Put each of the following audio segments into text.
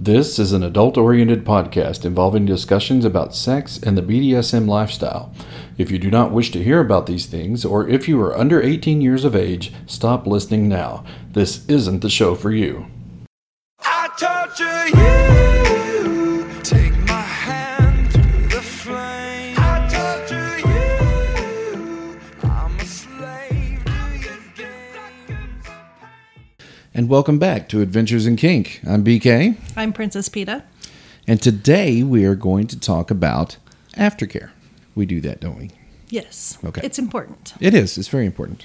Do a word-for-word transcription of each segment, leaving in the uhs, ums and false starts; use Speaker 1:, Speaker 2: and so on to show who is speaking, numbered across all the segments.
Speaker 1: This is an adult-oriented podcast involving discussions about sex and the B D S M lifestyle. If you do not wish to hear about these things, or if you are under eighteen years of age, stop listening now. This isn't the show for you.
Speaker 2: I torture you. Take my hand through the flame. I torture you. I'm a slave to your games.
Speaker 1: And welcome back to Adventures in Kink. I'm B K.
Speaker 3: I'm Princess Peta.
Speaker 1: And today we are going to talk about aftercare. We do that, don't we?
Speaker 3: Yes.
Speaker 1: Okay.
Speaker 3: It's important.
Speaker 1: It is. It's very important.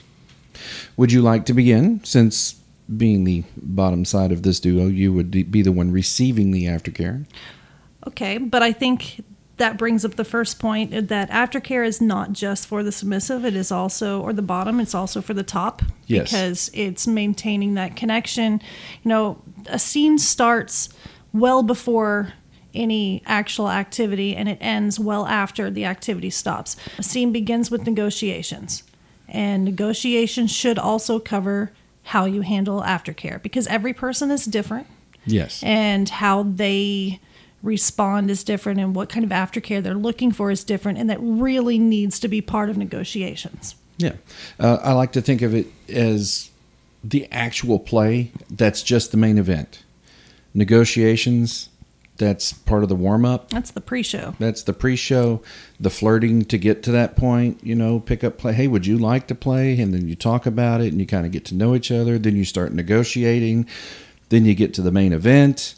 Speaker 1: Would you like to begin? Since being the bottom side of this duo, you would be the one receiving the aftercare.
Speaker 3: Okay, but I think that brings up the first point that aftercare is not just for the submissive. It is also, or the bottom, it's also for the top.
Speaker 1: Yes.
Speaker 3: Because it's maintaining that connection. You know, a scene starts well before any actual activity and it ends well after the activity stops. A scene begins with negotiations, and negotiations should also cover how you handle aftercare because every person is different.
Speaker 1: Yes.
Speaker 3: And how they respond is different, and what kind of aftercare they're looking for is different, and that really needs to be part of negotiations.
Speaker 1: Yeah. Uh, I like to think of it as the actual play. That's just the main event. Negotiations, that's part of the warm-up.
Speaker 3: That's the pre-show.
Speaker 1: That's the pre-show, the flirting to get to that point, you know, pick up play. Hey, would you like to play? And then you talk about it and you kind of get to know each other. Then you start negotiating. Then you get to the main event.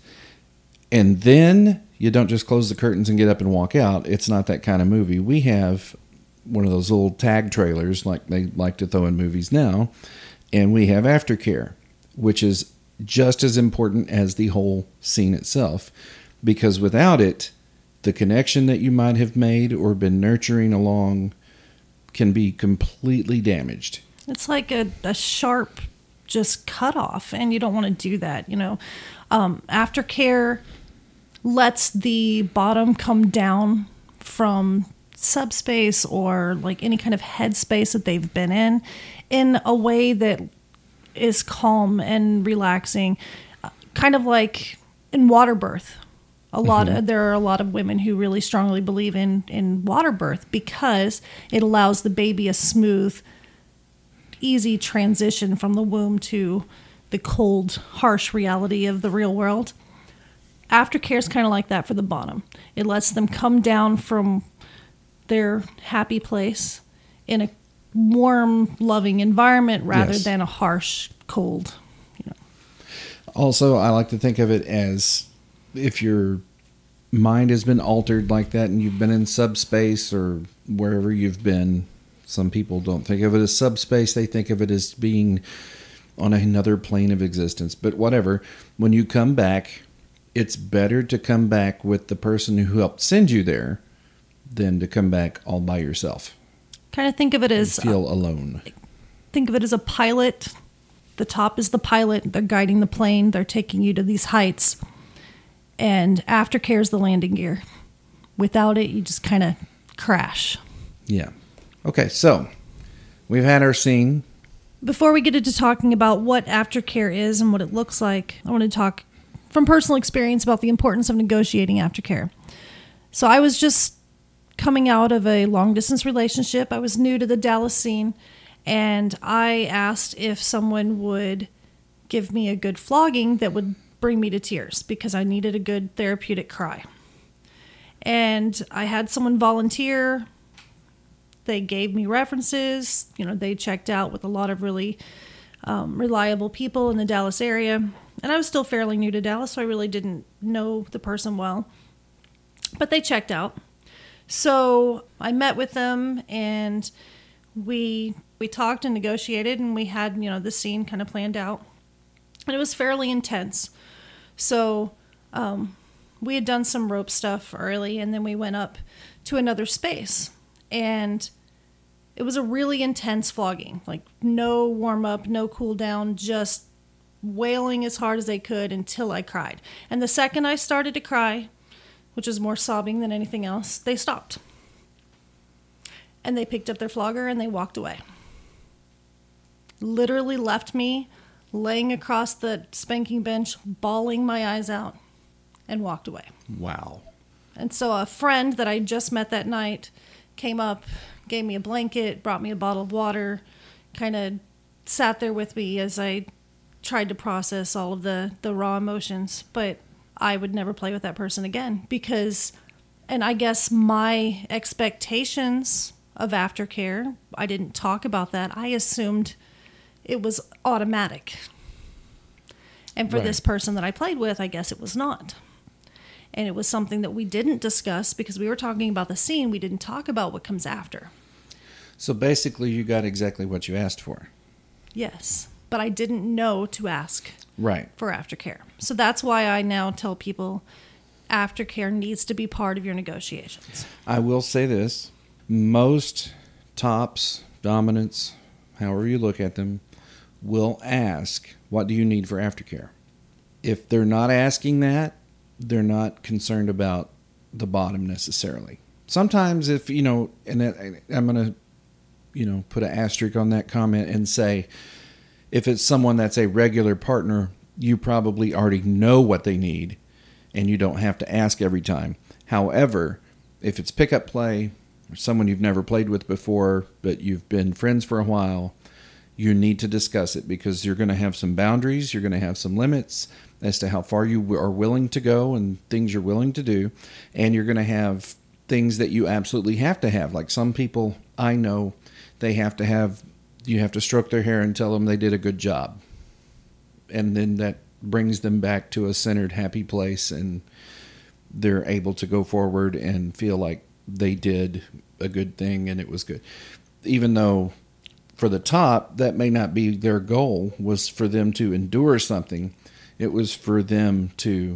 Speaker 1: And then you don't just close the curtains and get up and walk out. It's not that kind of movie. We have one of those little tag trailers like they like to throw in movies now. And we have aftercare, which is just as important as the whole scene itself. Because without it, the connection that you might have made or been nurturing along can be completely damaged.
Speaker 3: It's like a, a sharp just cut off, and you don't want to do that. You know, um, aftercare lets the bottom come down from subspace or like any kind of headspace that they've been in in a way that is calm and relaxing, kind of like in water birth. A lot
Speaker 1: Mm-hmm.
Speaker 3: of, there are a lot of women who really strongly believe in, in water birth because it allows the baby a smooth, easy transition from the womb to the cold, harsh reality of the real world. Aftercare is kind of like that for the bottom. It lets them come down from their happy place in a warm, loving environment rather
Speaker 1: Yes.
Speaker 3: than a harsh, cold. You know.
Speaker 1: Also, I like to think of it as if your mind has been altered like that and you've been in subspace or wherever you've been. Some people don't think of it as subspace. They think of it as being on another plane of existence. But whatever, when you come back, it's better to come back with the person who helped send you there than to come back all by yourself.
Speaker 3: Kind of think of it as
Speaker 1: Feel alone.
Speaker 3: think of it as a pilot. The top is the pilot. They're guiding the plane. They're taking you to these heights. And aftercare is the landing gear. Without it, you just kind of crash.
Speaker 1: Yeah. Okay, so we've had our scene.
Speaker 3: Before we get into talking about what aftercare is and what it looks like, I want to talk from personal experience about the importance of negotiating aftercare. So I was just coming out of a long-distance relationship. I was new to the Dallas scene, and I asked if someone would give me a good flogging that would bring me to tears because I needed a good therapeutic cry. And I had someone volunteer. They gave me references. You know, they checked out with a lot of really um, reliable people in the Dallas area. And I was still fairly new to Dallas, so I really didn't know the person well. But they checked out. So I met with them, and we we talked and negotiated, and we had, you know, the scene kind of planned out. And it was fairly intense. So um, we had done some rope stuff early, and then we went up to another space. And it was a really intense flogging. Like, no warm-up, no cool-down, just wailing as hard as they could until I cried. And the second I started to cry, which was more sobbing than anything else, they stopped. And they picked up their flogger and they walked away. Literally left me laying across the spanking bench, bawling my eyes out. and walked away.
Speaker 1: Wow.
Speaker 3: And so a friend that I just met that night came up, gave me a blanket, brought me a bottle of water, kind of sat there with me as I tried to process all of the, the raw emotions. But I would never play with that person again because, and I guess my expectations of aftercare, I didn't talk about that. I assumed it was automatic. And for
Speaker 1: Right.
Speaker 3: this person that I played with, I guess it was not. And it was something that we didn't discuss because we were talking about the scene. We didn't talk about what comes after.
Speaker 1: So basically, you got exactly what you asked for.
Speaker 3: Yes. But I didn't know to ask
Speaker 1: Right.
Speaker 3: for aftercare. So that's why I now tell people aftercare needs to be part of your negotiations.
Speaker 1: I will say this. Most tops, dominants, however you look at them, will ask, what do you need for aftercare? If they're not asking that, they're not concerned about the bottom necessarily. Sometimes if, you know, and I'm going to, you know, put an asterisk on that comment and say, if it's someone that's a regular partner, you probably already know what they need and you don't have to ask every time. However, if it's pickup play or someone you've never played with before, but you've been friends for a while, you need to discuss it because you're going to have some boundaries, you're going to have some limits as to how far you are willing to go and things you're willing to do, and you're going to have things that you absolutely have to have. Like some people I know, they have to have, you have to stroke their hair and tell them they did a good job. And then that brings them back to a centered, happy place, and they're able to go forward and feel like they did a good thing and it was good. Even though for the top, that may not be their goal, was for them to endure something. It was for them to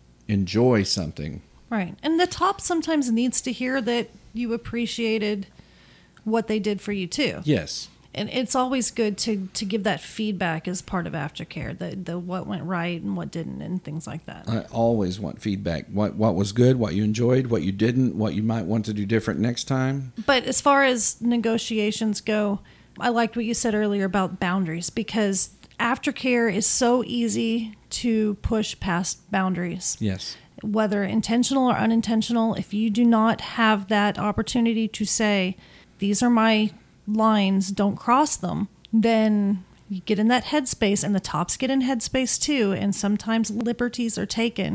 Speaker 1: enjoy something.
Speaker 3: Right. And the top sometimes needs to hear that you appreciated what they did for you too.
Speaker 1: Yes.
Speaker 3: And it's always good to, to give that feedback as part of aftercare, the, the what went right and what didn't and things like that.
Speaker 1: I always want feedback. What what was good, what you enjoyed, what you didn't, what you might want to do different next time.
Speaker 3: But as far as negotiations go, I liked what you said earlier about boundaries because aftercare is so easy to push past boundaries.
Speaker 1: Yes.
Speaker 3: Whether intentional or unintentional, if you do not have that opportunity to say, these are my lines, don't cross them, then you get in that headspace, and the tops get in headspace too, and sometimes liberties are taken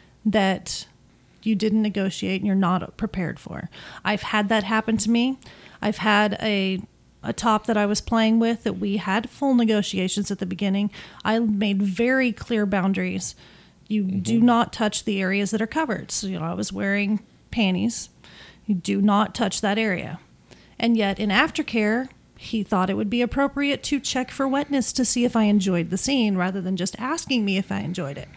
Speaker 3: that you didn't negotiate and you're not prepared for. I've had that happen to me. I've had a a top that I was playing with that we had full negotiations at the beginning. I made very clear boundaries. You mm-hmm. do not touch the areas that are covered. So, you know, I was wearing panties. You do not touch that area. And yet in aftercare, he thought it would be appropriate to check for wetness to see if I enjoyed the scene rather than just asking me if I enjoyed it.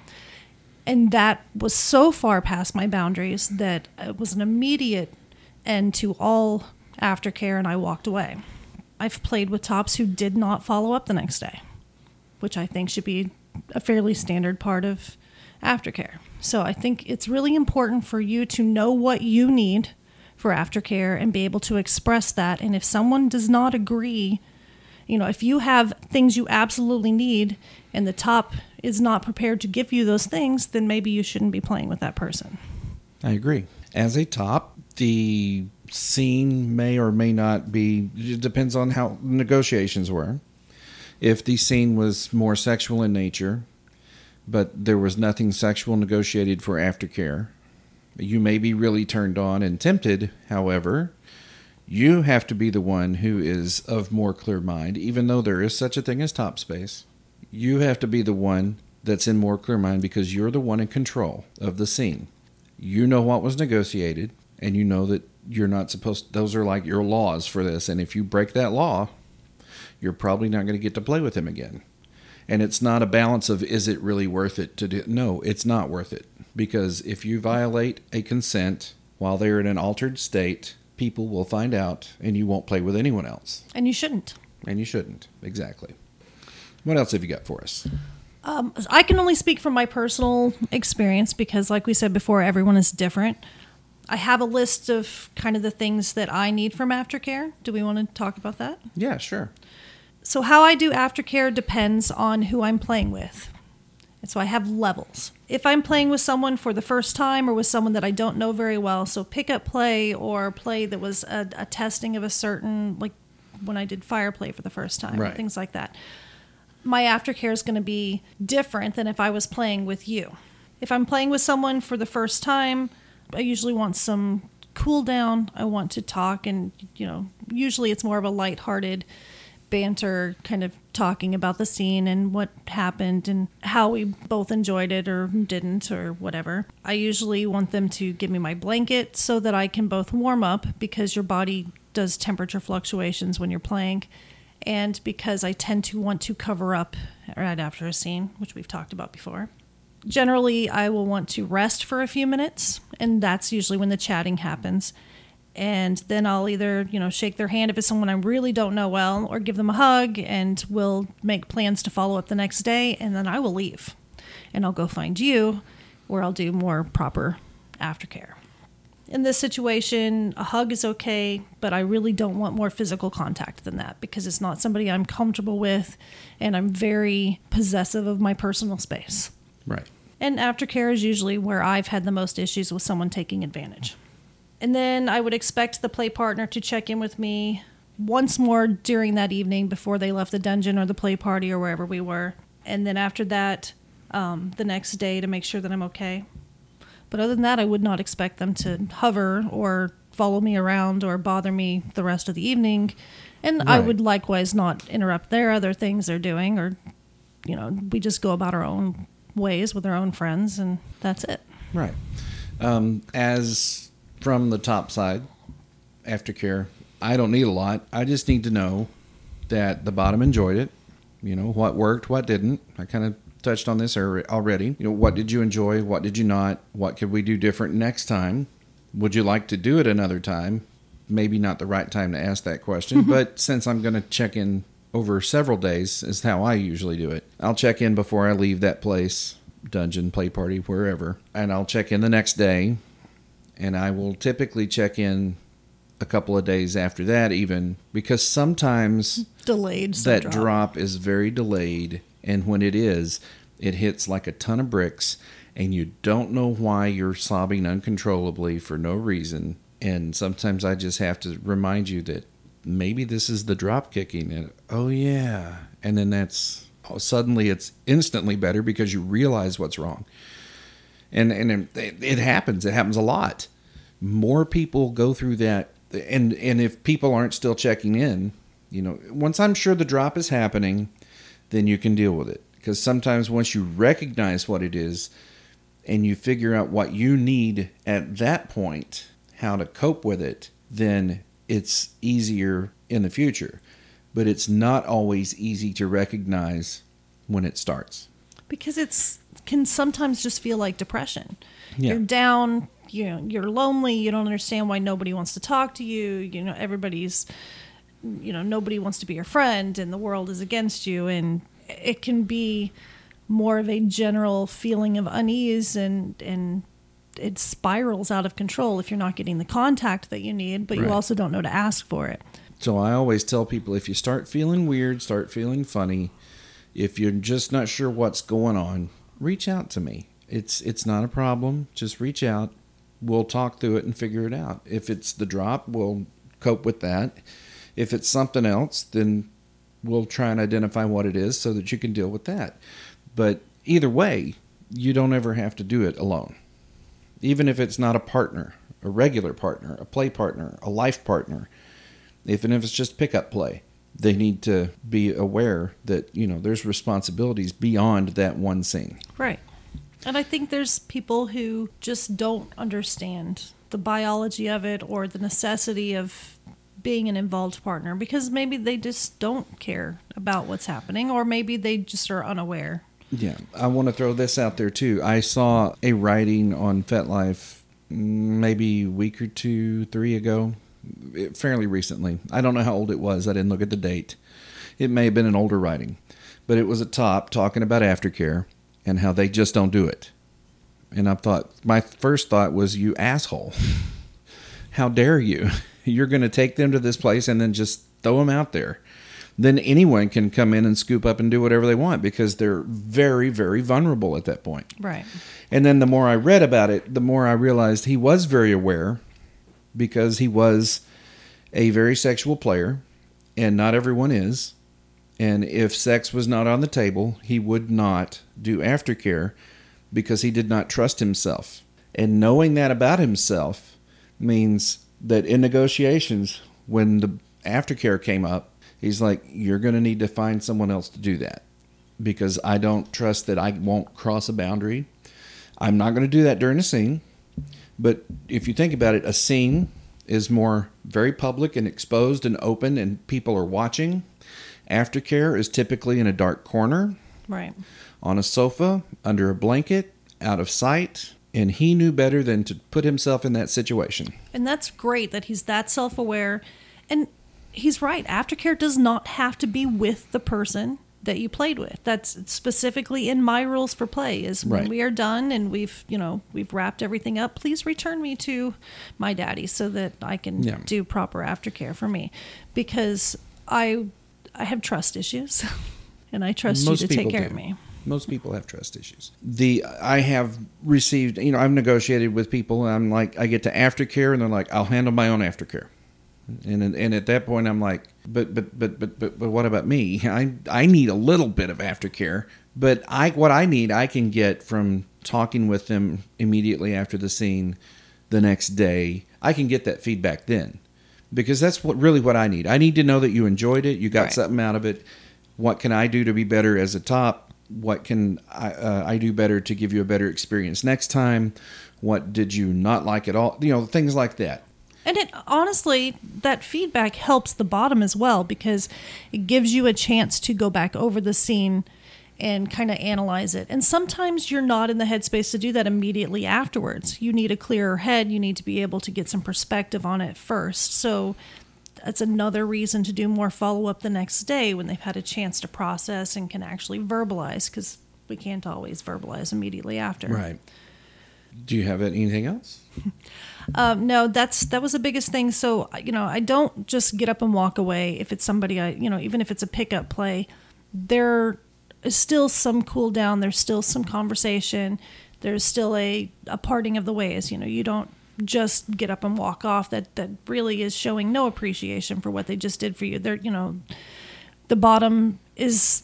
Speaker 3: And that was so far past my boundaries that it was an immediate end to all aftercare, and I walked away. I've played with tops who did not follow up the next day, which I think should be a fairly standard part of aftercare. So I think it's really important for you to know what you need for aftercare and be able to express that. And if someone does not agree, you know, if you have things you absolutely need and the top is not prepared to give you those things, then maybe you shouldn't be playing with that person.
Speaker 1: I agree. As a top, the scene may or may not be, it depends on how negotiations were. If the scene was more sexual in nature, but there was nothing sexual negotiated for aftercare, you may be really turned on and tempted. However, you have to be the one who is of more clear mind, even though there is such a thing as top space. You have to be the one that's in more clear mind because you're the one in control of the scene. You know what was negotiated, and you know that you're not supposed, those are like your laws for this. And if you break that law, you're probably not going to get to play with him again. And it's not a balance of, is it really worth it to do? No, it's not worth it. Because if you violate a consent while they're in an altered state, people will find out and you won't play with anyone else.
Speaker 3: And you shouldn't.
Speaker 1: And you shouldn't. Exactly. What else have you got for us?
Speaker 3: Um, I can only speak from my personal experience because, like we said before, everyone is different. I have a list of kind of the things that I need from aftercare. Do we want to talk about that?
Speaker 1: Yeah, sure.
Speaker 3: So how I do aftercare depends on who I'm playing with. And so I have levels. If I'm playing with someone for the first time or with someone that I don't know very well, so pick up play or play that was a, a testing of a certain, like when I did fire play for the first time,
Speaker 1: Right.
Speaker 3: or things like that, my aftercare is going to be different than if I was playing with you. If I'm playing with someone for the first time, I usually want some cool down. I want to talk, and, you know, usually it's more of a lighthearted banter, kind of talking about the scene and what happened and how we both enjoyed it or didn't or whatever. I usually want them to give me my blanket so that I can both warm up, because your body does temperature fluctuations when you're playing, and because I tend to want to cover up right after a scene, which we've talked about before. Generally, I will want to rest for a few minutes, and that's usually when the chatting happens. And then I'll either, you know, shake their hand if it's someone I really don't know well, or give them a hug, and we'll make plans to follow up the next day, and then I will leave. And I'll go find you, where I'll do more proper aftercare. In this situation, a hug is okay, but I really don't want more physical contact than that, because it's not somebody I'm comfortable with, and I'm very possessive of my personal space.
Speaker 1: Right.
Speaker 3: And aftercare is usually where I've had the most issues with someone taking advantage. And then I would expect the play partner to check in with me once more during that evening before they left the dungeon or the play party or wherever we were. And then after that, um, the next day to make sure that I'm okay. But other than that, I would not expect them to hover or follow me around or bother me the rest of the evening. And I
Speaker 1: Right.
Speaker 3: would likewise not interrupt their other things they're doing, or, you know, we just go about our own ways with our own friends, and that's it.
Speaker 1: Right. Um, as from the top side, aftercare, I don't need a lot. I just need to know that the bottom enjoyed it. You know, what worked, what didn't. I kind of touched on this already. You know, what did you enjoy? What did you not? What could we do different next time? Would you like to do it another time? Maybe not the right time to ask that question, but since I'm going to check in over several days, is how I usually do it. I'll check in before I leave that place, dungeon, play party, wherever, and I'll check in the next day, and I will typically check in a couple of days after that even, because sometimes
Speaker 3: Delayed. so
Speaker 1: that
Speaker 3: drop.
Speaker 1: drop is very delayed, and when it is, it hits like a ton of bricks, and you don't know why you're sobbing uncontrollably for no reason. And sometimes I just have to remind you that maybe this is the drop kicking, and oh yeah, and then that's oh, suddenly it's instantly better because you realize what's wrong. And and it, it happens. It happens a lot. More people go through that, and and if people aren't still checking in, you know, once I'm sure the drop is happening, then you can deal with it. Because sometimes once you recognize what it is, and you figure out what you need at that point, how to cope with it, then it's easier in the future. But it's not always easy to recognize when it starts.
Speaker 3: Because it's can sometimes just feel like depression.
Speaker 1: Yeah.
Speaker 3: You're down, you know, you're lonely, you don't understand why nobody wants to talk to you, you know, everybody's, you know, nobody wants to be your friend, and the world is against you, and it can be more of a general feeling of unease, and and it spirals out of control if you're not getting the contact that you need, but
Speaker 1: Right.
Speaker 3: you also don't know to ask for it.
Speaker 1: So I always tell people, if you start feeling weird, start feeling funny, if you're just not sure what's going on, reach out to me. It's it's not a problem. Just reach out. We'll talk through it and figure it out. If it's the drop, we'll cope with that. If it's something else, then we'll try and identify what it is so that you can deal with that. But either way, you don't ever have to do it alone. Even if it's not a partner, a regular partner, a play partner, a life partner, even if it's just pickup play, they need to be aware that, you know, there's responsibilities beyond that one scene.
Speaker 3: Right. And I think there's people who just don't understand the biology of it or the necessity of being an involved partner, because maybe they just don't care about what's happening, or maybe they just are unaware.
Speaker 1: Yeah, I want to throw this out there too. I saw a writing on FetLife maybe a week or two, three ago, fairly recently. I don't know how old it was. I didn't look at the date. It may have been an older writing, but it was a top talking about aftercare and how they just don't do it. And I thought, my first thought was, you asshole. How dare you? You're going to take them to this place and then just throw them out there. then anyone can come in and scoop up and do whatever they want because they're very, very vulnerable at that point.
Speaker 3: Right.
Speaker 1: And then the more I read about it, the more I realized he was very aware because he was a very sexual player, and not everyone is. And if sex was not on the table, he would not do aftercare because he did not trust himself. And knowing that about himself means that in negotiations, when the aftercare came up, he's like, you're going to need to find someone else to do that because I don't trust that I won't cross a boundary. I'm not going to do that during a scene. But if you think about it, a scene is more very public and exposed and open and people are watching. Aftercare is typically in a dark corner,
Speaker 3: Right.
Speaker 1: on a sofa, under a blanket, out of sight. And he knew better than to put himself in that situation.
Speaker 3: And that's great that he's that self-aware. And he's right. Aftercare does not have to be with the person that you played with. That's specifically in my rules for play is when
Speaker 1: Right.
Speaker 3: we are done and we've, you know, we've wrapped everything up, please return me to my daddy so that I can
Speaker 1: Yeah.
Speaker 3: do proper aftercare for me. Because I I have trust issues and I trust
Speaker 1: Most
Speaker 3: you to take
Speaker 1: people
Speaker 3: care
Speaker 1: do.
Speaker 3: of me.
Speaker 1: Most people have trust issues. The I have received, you know, I've negotiated with people. And I'm like, I get to aftercare, and they're like, I'll handle my own aftercare. And and at that point, I'm like, but but but but but but what about me? I I need a little bit of aftercare, but I what I need, I can get from talking with them immediately after the scene, the next day. I can get that feedback then, because that's what really what I need. I need to know that you enjoyed it, you got
Speaker 3: Right.
Speaker 1: something out of it. What can I do to be better as a top? What can I, uh, I do better to give you a better experience next time? What did you not like at all? You know, things like that.
Speaker 3: And it honestly, that feedback helps the bottom as well because it gives you a chance to go back over the scene and kind of analyze it. And sometimes you're not in the headspace to do that immediately afterwards. You need a clearer head. You need to be able to get some perspective on it first. So that's another reason to do more follow-up the next day when they've had a chance to process and can actually verbalize, because we can't always verbalize immediately after.
Speaker 1: Right. Do you have anything else?
Speaker 3: Um, no, that's that was the biggest thing. So, you know, I don't just get up and walk away if it's somebody I, you know, even if it's a pickup play, there is still some cool down. There's still some conversation. There's still a, a parting of the ways. You know, you don't just get up and walk off. That that really is showing no appreciation for what they just did for you. They're, you know, the bottom is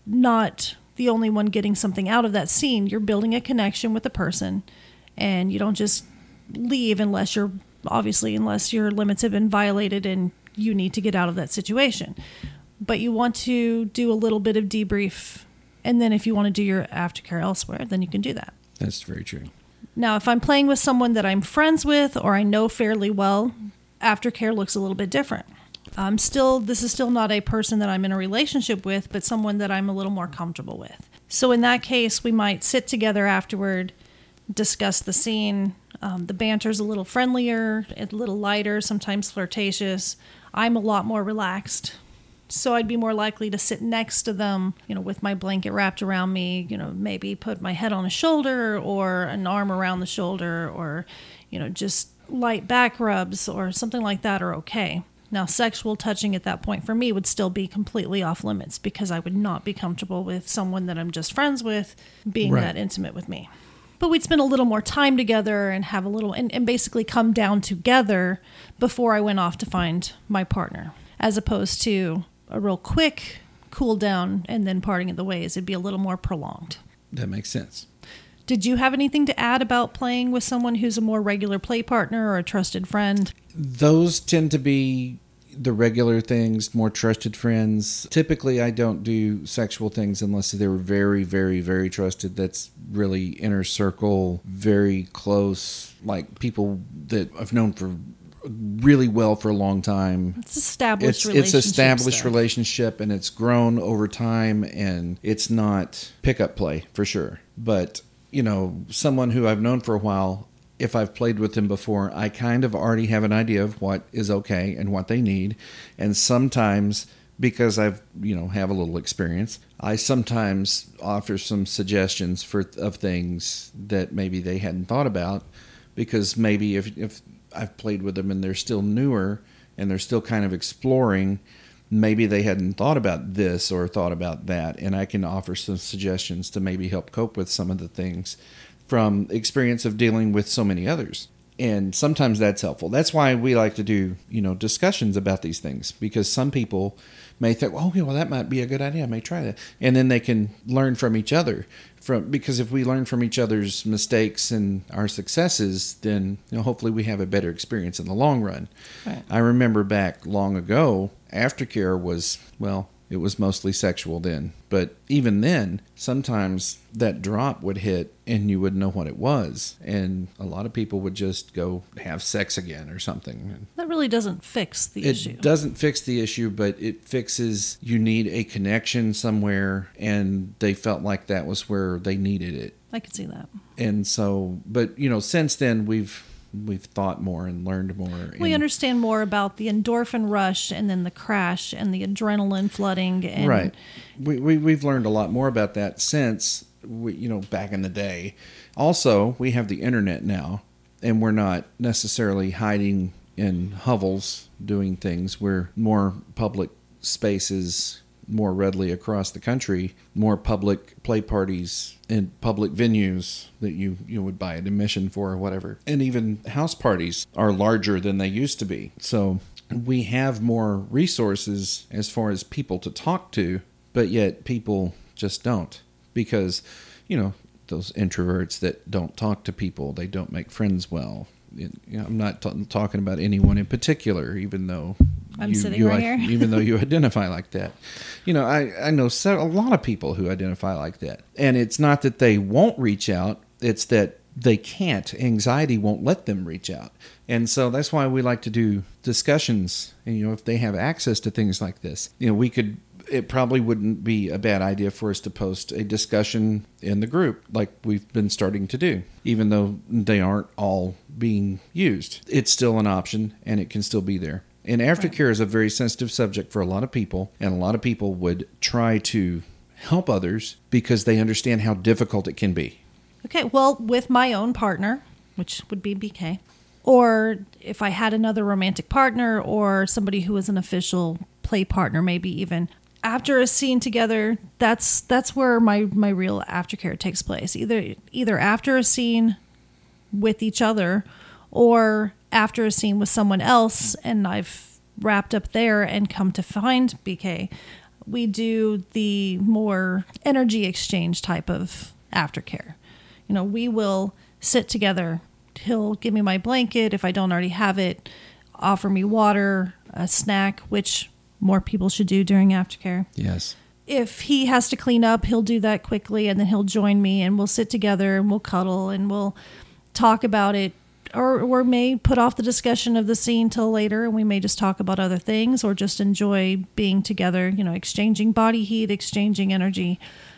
Speaker 3: not the only one getting something out of that scene. You're building a connection with the person, and you don't just leave unless you're obviously unless your limits have been violated and you need to get out of that situation. But you want to do a little bit of debrief, and then if you want to do your aftercare elsewhere, then you can do that.
Speaker 1: That's very true.
Speaker 3: Now, if I'm playing with someone that I'm friends with or I know fairly well, aftercare looks a little bit different. I'm still, this is still not a person that I'm in a relationship with, but someone that I'm a little more comfortable with. So in that case, we might sit together afterward, discuss the scene. Um, the banter's a little friendlier, a little lighter, sometimes flirtatious. I'm a lot more relaxed. So I'd be more likely to sit next to them, you know, with my blanket wrapped around me, you know, maybe put my head on a shoulder or an arm around the shoulder or, you know, just light back rubs or something like that are okay. Now, sexual touching at that point for me would still be completely off limits because I would not be comfortable with someone that I'm just friends with being
Speaker 1: Right.
Speaker 3: that intimate with me. But we'd spend a little more time together and have a little, and, and basically come down together before I went off to find my partner, as opposed to a real quick cool down and then parting of the ways. It'd be a little more prolonged.
Speaker 1: That makes sense.
Speaker 3: Did you have anything to add about playing with someone who's a more regular play partner or a trusted friend?
Speaker 1: Those tend to be the regular things, more trusted friends. Typically, I don't do sexual things unless they were very, very, very trusted. That's really inner circle, very close, like people that I've known for really well for a long time.
Speaker 3: It's established
Speaker 1: It's
Speaker 3: relationship
Speaker 1: it's established
Speaker 3: stuff.
Speaker 1: relationship, and it's grown over time, and it's not pickup play for sure. But you know, someone who I've known for a while, if I've played with them before, I kind of already have an idea of what is okay and what they need. And sometimes, because I've, you know, have a little experience, I sometimes offer some suggestions for of things that maybe they hadn't thought about, because maybe if if I've played with them and they're still newer and they're still kind of exploring, maybe they hadn't thought about this or thought about that, and I can offer some suggestions to maybe help cope with some of the things from experience of dealing with so many others. And sometimes that's helpful. That's why we like to do, you know, discussions about these things, because some people may think, oh, okay, well, that might be a good idea. I may try that. And then they can learn from each other. From because if we learn from each other's mistakes and our successes, then, you know, hopefully we have a better experience in the long run.
Speaker 3: Right.
Speaker 1: I remember back long ago, aftercare was, well, it was mostly sexual then. But even then, sometimes that drop would hit and you wouldn't know what it was. And a lot of people would just go have sex again or something.
Speaker 3: That really doesn't fix the
Speaker 1: It
Speaker 3: issue.
Speaker 1: doesn't fix the issue, but it fixes you need a connection somewhere, and they felt like that was where they needed it.
Speaker 3: I could see that.
Speaker 1: And so, but, you know, since then we've we've thought more and learned more.
Speaker 3: We
Speaker 1: and,
Speaker 3: understand more about the endorphin rush and then the crash and the adrenaline flooding. And
Speaker 1: Right. We, we, we've learned a lot more about that since, we, you know, back in the day. Also, we have the internet now, and we're not necessarily hiding in hovels doing things. We're more public spaces more readily across the country, more public play parties and public venues that you, you would buy an admission for or whatever. And even house parties are larger than they used to be. So we have more resources as far as people to talk to, but yet people just don't, because, you know, those introverts that don't talk to people, they don't make friends well. It, you know, I'm not t- talking about anyone in particular, even though
Speaker 3: I'm
Speaker 1: you,
Speaker 3: sitting
Speaker 1: you
Speaker 3: right
Speaker 1: I-
Speaker 3: here.
Speaker 1: even though you identify like that. You know, I, I know so, a lot of people who identify like that. And it's not that they won't reach out, it's that they can't. Anxiety won't let them reach out. And so that's why we like to do discussions. And, you know, if they have access to things like this, you know, we could, it probably wouldn't be a bad idea for us to post a discussion in the group like we've been starting to do, even though they aren't all being used. It's still an option, and it can still be there. And aftercare is a very sensitive subject for a lot of people, and a lot of people would try to help others because they understand how difficult it can be.
Speaker 3: Okay, well, with my own partner, which would be B K, or if I had another romantic partner or somebody who was an official play partner, maybe even, after a scene together, that's that's where my, my real aftercare takes place. Either either after a scene with each other or after a scene with someone else, and I've wrapped up there and come to find B K. We do the more energy exchange type of aftercare. You know, we will sit together. He'll give me my blanket if I don't already have it, offer me water, a snack, which more people should do during aftercare.
Speaker 1: Yes.
Speaker 3: If he has to clean up, he'll do that quickly, and then he'll join me, and we'll sit together and we'll cuddle and we'll talk about it. Or, or may put off the discussion of the scene till later, and we may just talk about other things or just enjoy being together, you know, exchanging body heat, exchanging energy.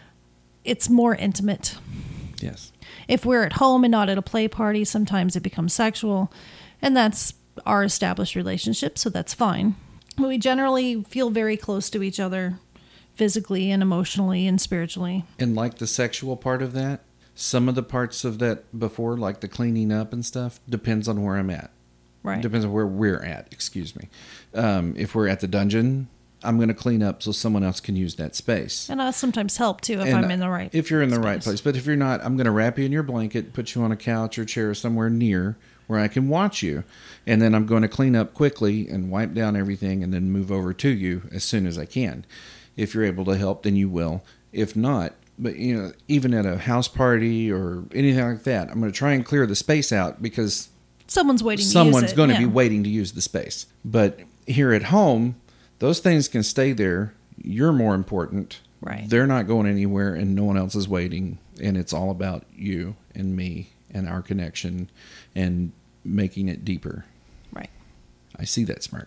Speaker 3: It's more intimate.
Speaker 1: Yes.
Speaker 3: If we're at home and not at a play party, sometimes it becomes sexual, and that's our established relationship, so that's fine. But we generally feel very close to each other physically and emotionally and spiritually.
Speaker 1: And like the sexual part of that, some of the parts of that before, like the cleaning up and stuff, depends on where I'm at.
Speaker 3: Right.
Speaker 1: Depends on where we're at, excuse me. Um, if we're at the dungeon, I'm going to clean up so someone else can use that space.
Speaker 3: And I sometimes help too if
Speaker 1: And
Speaker 3: I'm in the right
Speaker 1: If you're in the
Speaker 3: space.
Speaker 1: right place. But if you're not, I'm going to wrap you in your blanket, put you on a couch or chair somewhere near where I can watch you. And then I'm going to clean up quickly and wipe down everything and then move over to you as soon as I can. If you're able to help, then you will. If not, but you know, even at a house party or anything like that, I'm going to try and clear the space out because
Speaker 3: Someone's waiting to
Speaker 1: someone's
Speaker 3: use it.
Speaker 1: going to
Speaker 3: yeah.
Speaker 1: be waiting to use the space. But here at home, those things can stay there. You're more important.
Speaker 3: Right.
Speaker 1: They're not going anywhere, and no one else is waiting. And it's all about you and me and our connection and making it deeper.
Speaker 3: Right.
Speaker 1: I see that smirk.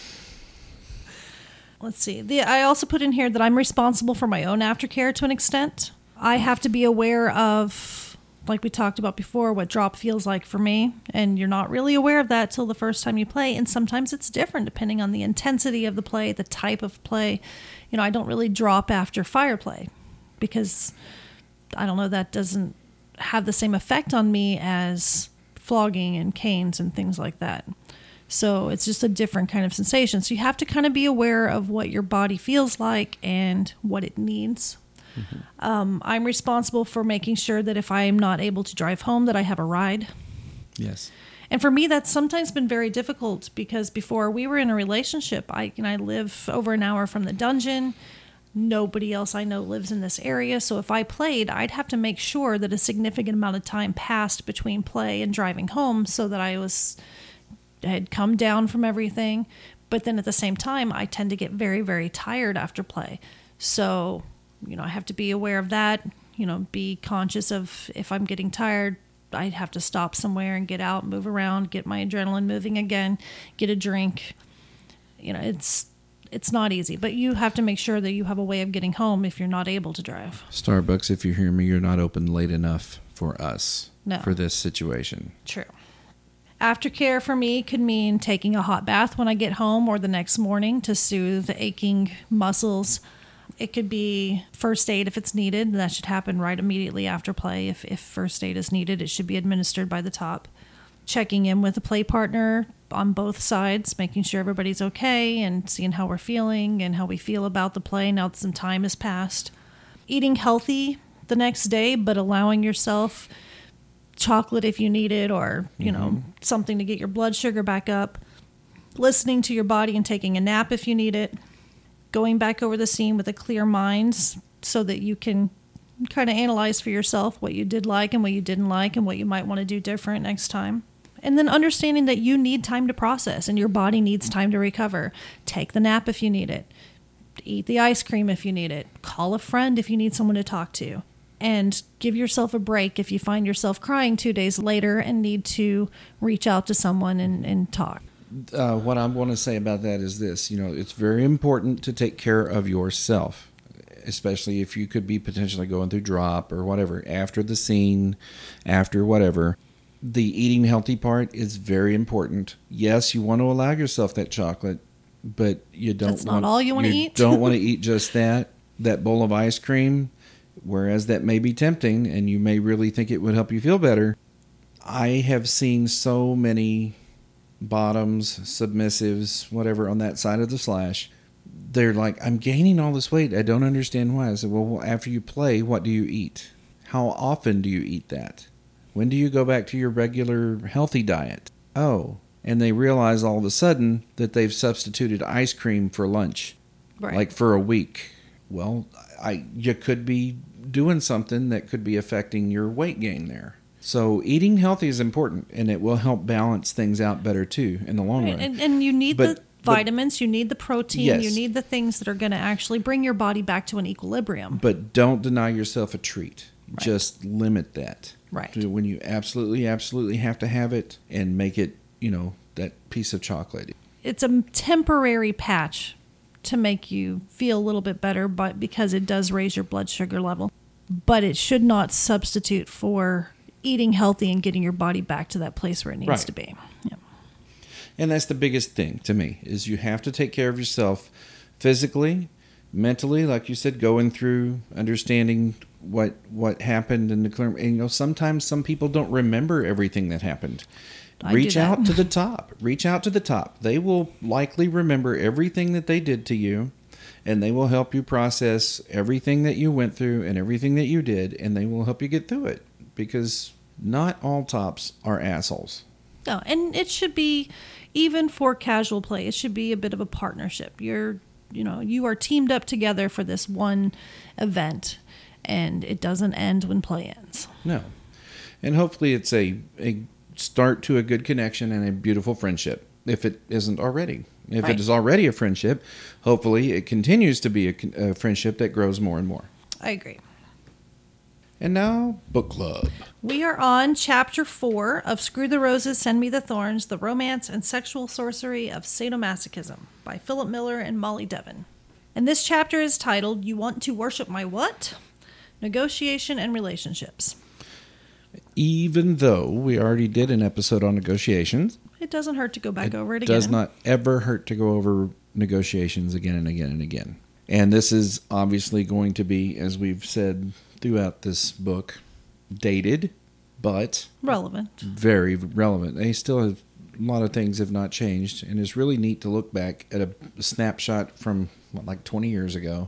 Speaker 3: Let's see. The, I also put in here that I'm responsible for my own aftercare to an extent. I have to be aware of, like we talked about before, what drop feels like for me. And you're not really aware of that till the first time you play. And sometimes it's different depending on the intensity of the play, the type of play. You know, I don't really drop after fire play because, I don't know, that doesn't have the same effect on me as flogging and canes and things like that. So it's just a different kind of sensation. So you have to kind of be aware of what your body feels like and what it needs. Mm-hmm. Um, I'm responsible for making sure that if I am not able to drive home, that I have a ride.
Speaker 1: Yes.
Speaker 3: And for me, that's sometimes been very difficult because before we were in a relationship, I, you know, I live over an hour from the dungeon. Nobody else I know lives in this area. So if I played, I'd have to make sure that a significant amount of time passed between play and driving home so that I was had come down from everything. But then at the same time, I tend to get very, very tired after play. So, you know, I have to be aware of that, you know, be conscious of if I'm getting tired, I'd have to stop somewhere and get out, move around, get my adrenaline moving again, get a drink. You know, it's it's not easy, but you have to make sure that you have a way of getting home if you're not able to drive.
Speaker 1: Starbucks, if you hear me, you're not open late enough for us
Speaker 3: No.
Speaker 1: for this situation.
Speaker 3: True. Aftercare for me could mean taking a hot bath when I get home or the next morning to soothe the aching muscles. It could be first aid if it's needed. That should happen right immediately after play. If, if first aid is needed, it should be administered by the top. Checking in with the play partner on both sides, making sure everybody's okay and seeing how we're feeling and how we feel about the play now that some time has passed. Eating healthy the next day, but allowing yourself chocolate if you need it or, you mm-hmm. know, something to get your blood sugar back up. Listening to your body and taking a nap if you need it. Going back over the scene with a clear mind so that you can kind of analyze for yourself what you did like and what you didn't like and what you might want to do different next time. And then understanding that you need time to process and your body needs time to recover. Take the nap if you need it. Eat the ice cream if you need it. Call a friend if you need someone to talk to. And give yourself a break if you find yourself crying two days later and need to reach out to someone and, and talk.
Speaker 1: Uh, what I want to say about that is this, you know, it's very important to take care of yourself, especially if you could be potentially going through drop or whatever after the scene, after whatever. The eating healthy part is very important. Yes, you want to allow yourself that chocolate, but you don't
Speaker 3: That's
Speaker 1: want,
Speaker 3: not all you want to eat.
Speaker 1: don't want to eat just that, that bowl of ice cream, whereas that may be tempting and you may really think it would help you feel better. I have seen so many bottoms, submissives, whatever on that side of the slash. They're like, I'm gaining all this weight. I don't understand why. I said, well, after you play, what do you eat? How often do you eat that? When do you go back to your regular healthy diet? Oh, and they realize all of a sudden that they've substituted ice cream for lunch,
Speaker 3: Right.
Speaker 1: like for a week. Well, I you could be doing something that could be affecting your weight gain there. So eating healthy is important, and it will help balance things out better, too, in the long
Speaker 3: Right.
Speaker 1: run.
Speaker 3: And, and you need
Speaker 1: But-
Speaker 3: the vitamins, you need the protein,
Speaker 1: Yes.
Speaker 3: you need the things that are going to actually bring your body back to an equilibrium.
Speaker 1: But don't deny yourself a treat.
Speaker 3: Right.
Speaker 1: Just limit that.
Speaker 3: Right.
Speaker 1: To when you absolutely, absolutely have to have it, and make it, you know, that piece of chocolate.
Speaker 3: It's a temporary patch to make you feel a little bit better, but because it does raise your blood sugar level. But it should not substitute for eating healthy and getting your body back to that place where it needs
Speaker 1: Right.
Speaker 3: to be. Yeah.
Speaker 1: And that's the biggest thing to me, is you have to take care of yourself physically, mentally, like you said, going through, understanding what what happened in the clear. And, you know, sometimes some people don't remember everything that happened.
Speaker 3: I do
Speaker 1: Reach
Speaker 3: that.
Speaker 1: out to the top. Reach out to the top. They will likely remember everything that they did to you, and they will help you process everything that you went through and everything that you did, and they will help you get through it, because not all tops are assholes.
Speaker 3: No, and it should be, even for casual play, it should be a bit of a partnership. You're, you know, you are teamed up together for this one event, and it doesn't end when play ends.
Speaker 1: No. And hopefully it's a, a start to a good connection and a beautiful friendship, if it isn't already. If
Speaker 3: Right.
Speaker 1: it is already a friendship, hopefully it continues to be a, con- a friendship that grows more and more.
Speaker 3: I agree.
Speaker 1: And now, book club.
Speaker 3: We are on chapter four of Screw the Roses, Send Me the Thorns, The Romance and Sexual Sorcery of Sadomasochism by Philip Miller and Molly Devon. And this chapter is titled, You Want to Worship My What? Negotiation and Relationships.
Speaker 1: Even though we already did an episode on negotiations,
Speaker 3: It doesn't hurt to go back over it again.
Speaker 1: does not ever hurt to go over negotiations again and again and again. And this is obviously going to be, as we've said throughout this book, dated, but
Speaker 3: Relevant.
Speaker 1: very relevant. They still have a lot of things have not changed, and it's really neat to look back at a snapshot from what, like twenty years ago,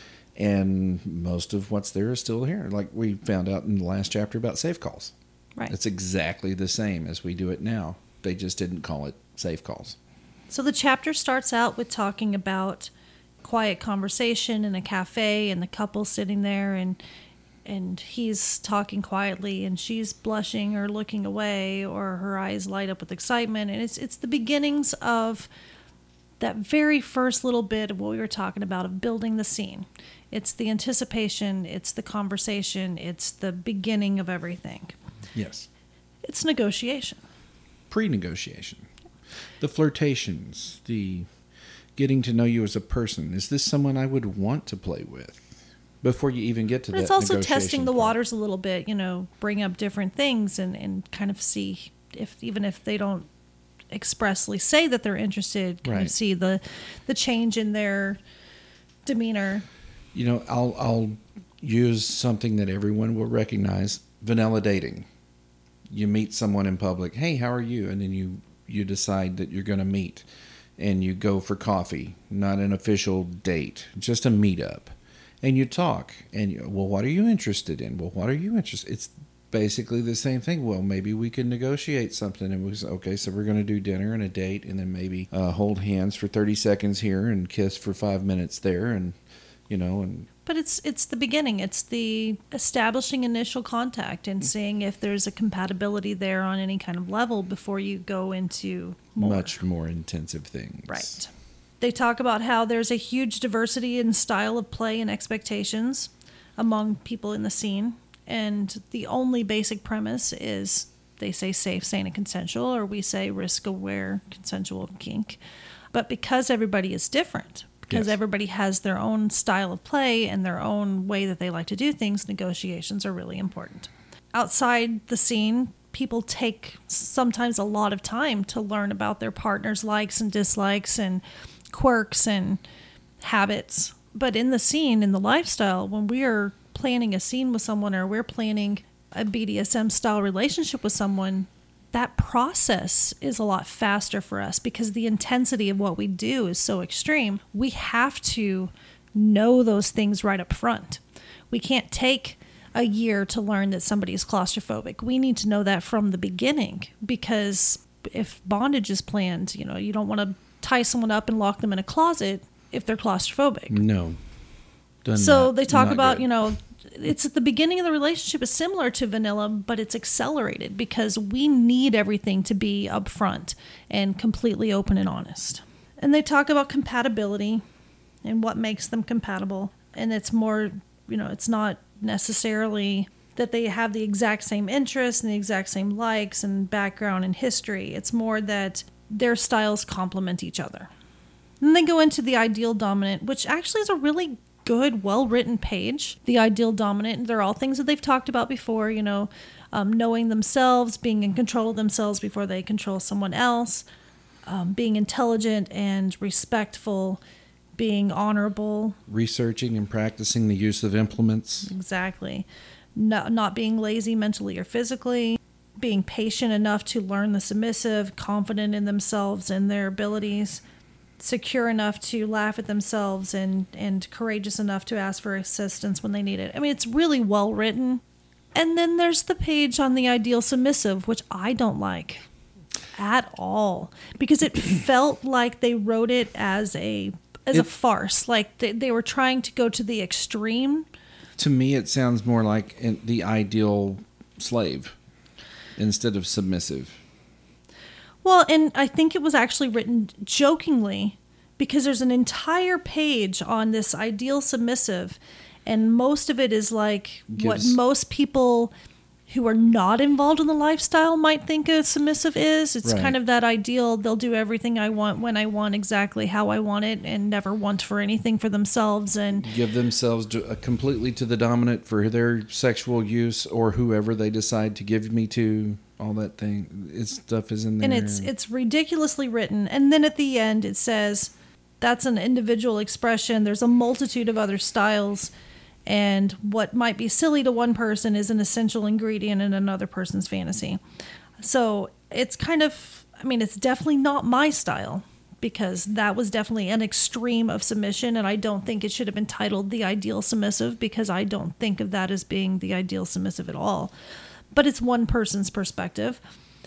Speaker 1: and most of what's there is still here. Like we found out in the last chapter about safe calls.
Speaker 3: Right.
Speaker 1: It's exactly the same as we do it now. They just didn't call it safe calls.
Speaker 3: So the chapter starts out with talking about quiet conversation in a cafe and the couple sitting there, and and he's talking quietly and she's blushing or looking away, or her eyes light up with excitement. And it's it's the beginnings of that very first little bit of what we were talking about, of building the scene. It's the anticipation, it's the conversation, it's the beginning of everything.
Speaker 1: Yes.
Speaker 3: It's negotiation.
Speaker 1: Pre-negotiation. The flirtations, the getting to know you as a person. Is this someone I would want to play with? Before you even get to
Speaker 3: but
Speaker 1: that
Speaker 3: it's also
Speaker 1: negotiation
Speaker 3: testing the
Speaker 1: part.
Speaker 3: waters a little bit, you know, bring up different things and, and kind of see if, even if they don't expressly say that they're interested, kind
Speaker 1: Right.
Speaker 3: of see the the change in their demeanor.
Speaker 1: You know, I'll I'll use something that everyone will recognize: vanilla dating. You meet someone in public. Hey, how are you? And then you you decide that you're going to meet, and you go for coffee. Not an official date, just a meetup, and you talk. And you, well, what are you interested in? Well, what are you interested? It's basically the same thing. Well, maybe we can negotiate something. And we say, okay, so we're going to do dinner and a date, and then maybe uh, hold hands for thirty seconds here and kiss for five minutes there, and you know, and
Speaker 3: But it's it's the beginning. It's the establishing initial contact and seeing if there's a compatibility there on any kind of level before you go into more.
Speaker 1: much more intensive things.
Speaker 3: Right. They talk about how there's a huge diversity in style of play and expectations among people in the scene. And the only basic premise is, they say safe, sane, and consensual, or we say risk-aware, consensual kink. But because everybody is different, because
Speaker 1: Yes.
Speaker 3: everybody has their own style of play and their own way that they like to do things, negotiations are really important. Outside the scene, people take sometimes a lot of time to learn about their partner's likes and dislikes and quirks and habits. But in the scene, in the lifestyle, when we are planning a scene with someone, or we're planning a B D S M style relationship with someone, that process is a lot faster for us because the intensity of what we do is so extreme. We have to know those things right up front. We can't take a year to learn that somebody is claustrophobic. We need to know that from the beginning, because if bondage is planned, you know, you don't want to tie someone up and lock them in a closet if they're claustrophobic.
Speaker 1: No. Done
Speaker 3: So
Speaker 1: not-
Speaker 3: they talk
Speaker 1: not
Speaker 3: about,
Speaker 1: good.
Speaker 3: you know, it's at the beginning of the relationship is similar to vanilla, but it's accelerated because we need everything to be upfront and completely open and honest. And they talk about compatibility and what makes them compatible. And it's more, you know, it's not necessarily that they have the exact same interests and the exact same likes and background and history. It's more that their styles complement each other. Then they go into the ideal dominant, which actually is a really good, well-written page. The ideal dominant, they're all things that they've talked about before, you know, um, knowing themselves, being in control of themselves before they control someone else, um, being intelligent and respectful, being honorable.
Speaker 1: Researching and practicing the use of implements.
Speaker 3: Exactly. No, not being lazy mentally or physically, being patient enough to learn the submissive, confident in themselves and their abilities, secure enough to laugh at themselves, and, and courageous enough to ask for assistance when they need it. I mean, it's really well written. And then there's the page on the ideal submissive, which I don't like at all, because it felt like they wrote it as a as a
Speaker 1: It-
Speaker 3: farce. Like they, they were trying to go to the extreme.
Speaker 1: To me, it sounds more like in- the ideal slave instead of submissive.
Speaker 3: Well, and I think it was actually written jokingly, because there's an entire page on this ideal submissive, and most of it is like what
Speaker 1: Gives-
Speaker 3: most people who are not involved in the lifestyle might think a submissive is. It's
Speaker 1: Right.
Speaker 3: kind of that ideal, they'll do everything I want when I want, exactly how I want it, and never want for anything for themselves. And
Speaker 1: Give themselves to, uh, completely to the dominant for their sexual use, or whoever they decide to give me to. All that thing, it's stuff is in there.
Speaker 3: and it's it's ridiculously written. And then at the end it says that's an individual expression. There's a multitude of other styles, and what might be silly to one person is an essential ingredient in another person's fantasy. So it's kind of I mean, it's definitely not my style, because that was definitely an extreme of submission, and I don't think it should have been titled The Ideal Submissive, because I don't think of that as being the ideal submissive at all. But it's one person's perspective.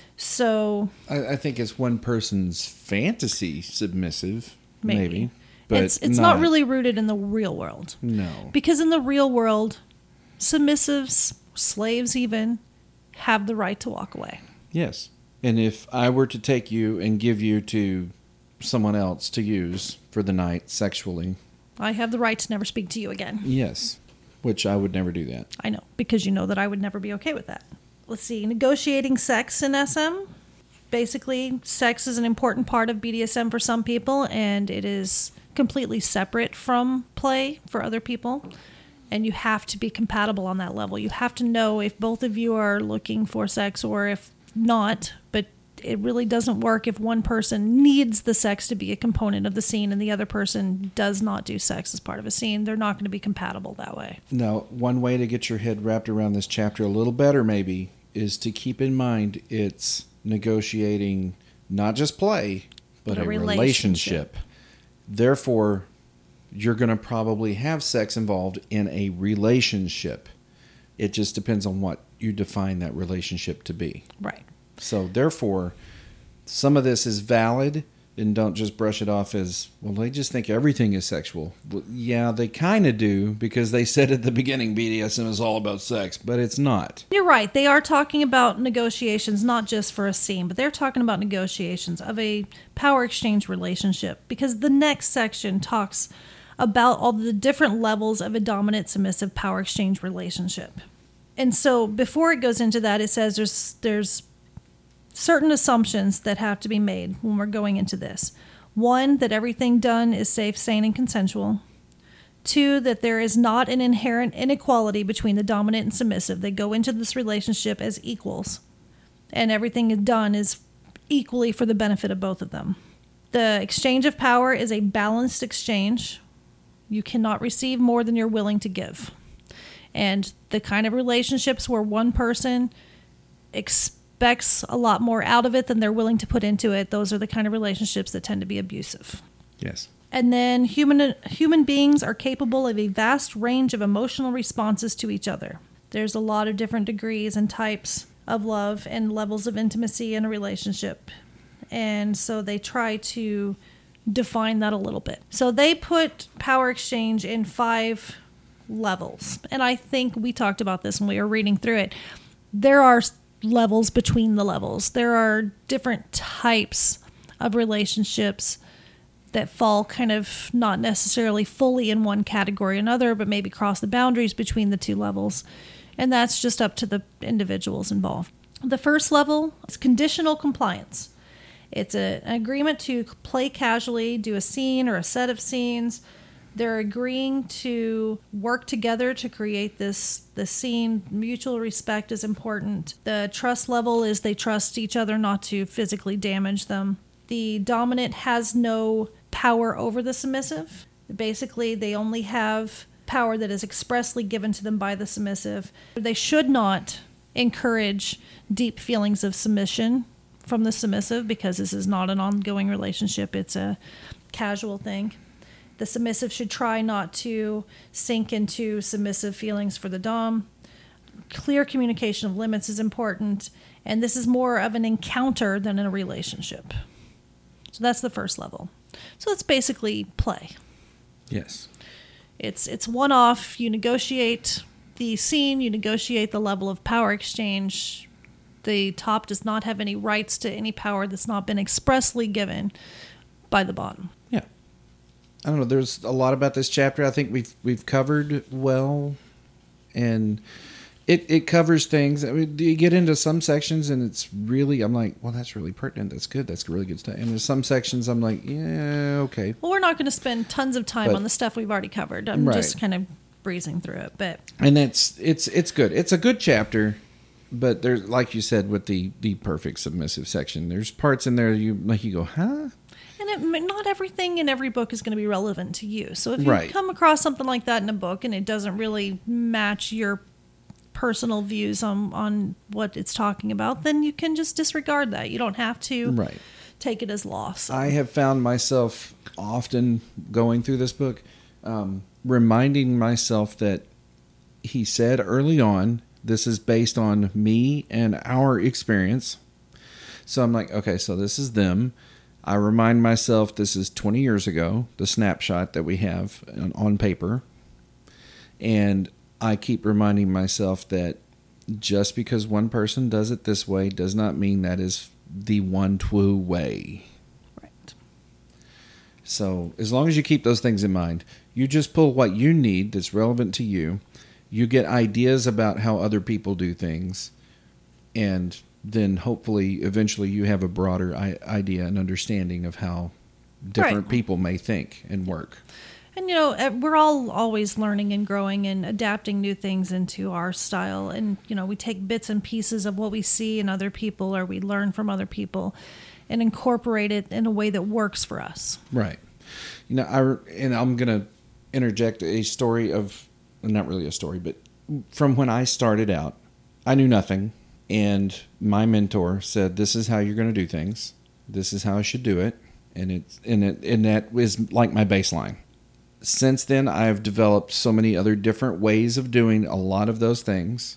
Speaker 3: So
Speaker 1: I, I think it's one person's fantasy submissive, maybe.
Speaker 3: maybe.
Speaker 1: But
Speaker 3: it's it's not, not really rooted in the real world.
Speaker 1: No.
Speaker 3: Because in the real world, submissives, slaves even, have the right to walk away.
Speaker 1: Yes. And if I were to take you and give you to someone else to use for the night sexually,
Speaker 3: I have the right to never speak to you again.
Speaker 1: Yes. Which I would never do that.
Speaker 3: I know, because you know that I would never be okay with that. Let's see, negotiating sex in S M. Basically, sex is an important part of B D S M for some people, and it is completely separate from play for other people. And you have to be compatible on that level. You have to know if both of you are looking for sex or if not, but it really doesn't work if one person needs the sex to be a component of the scene and the other person does not do sex as part of a scene. They're not going to be compatible that way.
Speaker 1: Now, one way to get your head wrapped around this chapter a little better maybe is to keep in mind it's negotiating not just play, but, but a, a relationship. relationship. Therefore, you're going to probably have sex involved in a relationship. It just depends on what you define that relationship to be.
Speaker 3: Right.
Speaker 1: So, therefore, some of this is valid, and don't just brush it off as, well, they just think everything is sexual. Well, yeah, they kind of do, because they said at the beginning B D S M is all about sex, but it's not.
Speaker 3: You're right. They are talking about negotiations, not just for a scene, but they're talking about negotiations of a power exchange relationship, because the next section talks about all the different levels of a dominant submissive power exchange relationship. And so before it goes into that, it says there's there's certain assumptions that have to be made when we're going into this. One, that everything done is safe, sane, and consensual. Two, that there is not an inherent inequality between the dominant and submissive. They go into this relationship as equals, and everything done is equally for the benefit of both of them. The exchange of power is a balanced exchange. You cannot receive more than you're willing to give. And the kind of relationships where one person expects a lot more out of it than they're willing to put into it, those are the kind of relationships that tend to be abusive.
Speaker 1: Yes.
Speaker 3: And then human human beings are capable of a vast range of emotional responses to each other. There's a lot of different degrees and types of love and levels of intimacy in a relationship. And so they try to define that a little bit. So they put power exchange in five levels. And I think we talked about this when we were reading through it. There are levels between the levels. There are different types of relationships that fall kind of not necessarily fully in one category or another, but maybe cross the boundaries between the two levels. And that's just up to the individuals involved. The first level is conditional compliance. It's a, an agreement to play casually, do a scene or a set of scenes. They're agreeing to work together to create this, this scene. Mutual respect is important. The trust level is they trust each other not to physically damage them. The dominant has no power over the submissive. Basically, they only have power that is expressly given to them by the submissive. They should not encourage deep feelings of submission from the submissive, because this is not an ongoing relationship. It's a casual thing. The submissive should try not to sink into submissive feelings for the dom. Clear communication of limits is important, and this is more of an encounter than a relationship. So that's the first level. So it's basically play.
Speaker 1: Yes.
Speaker 3: It's it's one-off. You negotiate the scene. You negotiate the level of power exchange. The top does not have any rights to any power that's not been expressly given by the bottom.
Speaker 1: Yeah. I don't know. There's a lot about this chapter I think we've we've covered well, and it it covers things. I mean, you get into some sections and it's really, I'm like, well, that's really pertinent. That's good. That's really good stuff. And there's some sections I'm like, yeah, okay.
Speaker 3: Well, we're not going to spend tons of time but, on the stuff we've already covered. I'm right. just kind of breezing through it, but
Speaker 1: and it's it's it's good. It's a good chapter. But there's, like you said, with the, the perfect submissive section, there's parts in there you like you go, huh?
Speaker 3: And it, not everything in every book is going to be relevant to you. So if you
Speaker 1: right.
Speaker 3: come across something like that in a book and it doesn't really match your personal views on, on what it's talking about, then you can just disregard that. You don't have to
Speaker 1: Right.
Speaker 3: take it as law. So.
Speaker 1: I have found myself often going through this book, um, reminding myself that he said early on, this is based on me and our experience. So I'm like, okay, so this is them. I remind myself this is twenty years ago, the snapshot that we have on, on paper. And I keep reminding myself that just because one person does it this way does not mean that is the one true way.
Speaker 3: Right.
Speaker 1: So as long as you keep those things in mind, you just pull what you need that's relevant to you. You get ideas about how other people do things. And then hopefully eventually you have a broader I- idea and understanding of how different
Speaker 3: Right.
Speaker 1: people may think and work.
Speaker 3: And, you know, eh, we're all always learning and growing and adapting new things into our style. And, you know, we take bits and pieces of what we see in other people or we learn from other people and incorporate it in a way that works for us.
Speaker 1: Right. You know, I, and I'm going to interject a story of, not really a story, but from when I started out, I knew nothing. And my mentor said, this is how you're going to do things. This is how I should do it. And, it's, and, it, and that was like my baseline. Since then, I've developed so many other different ways of doing a lot of those things,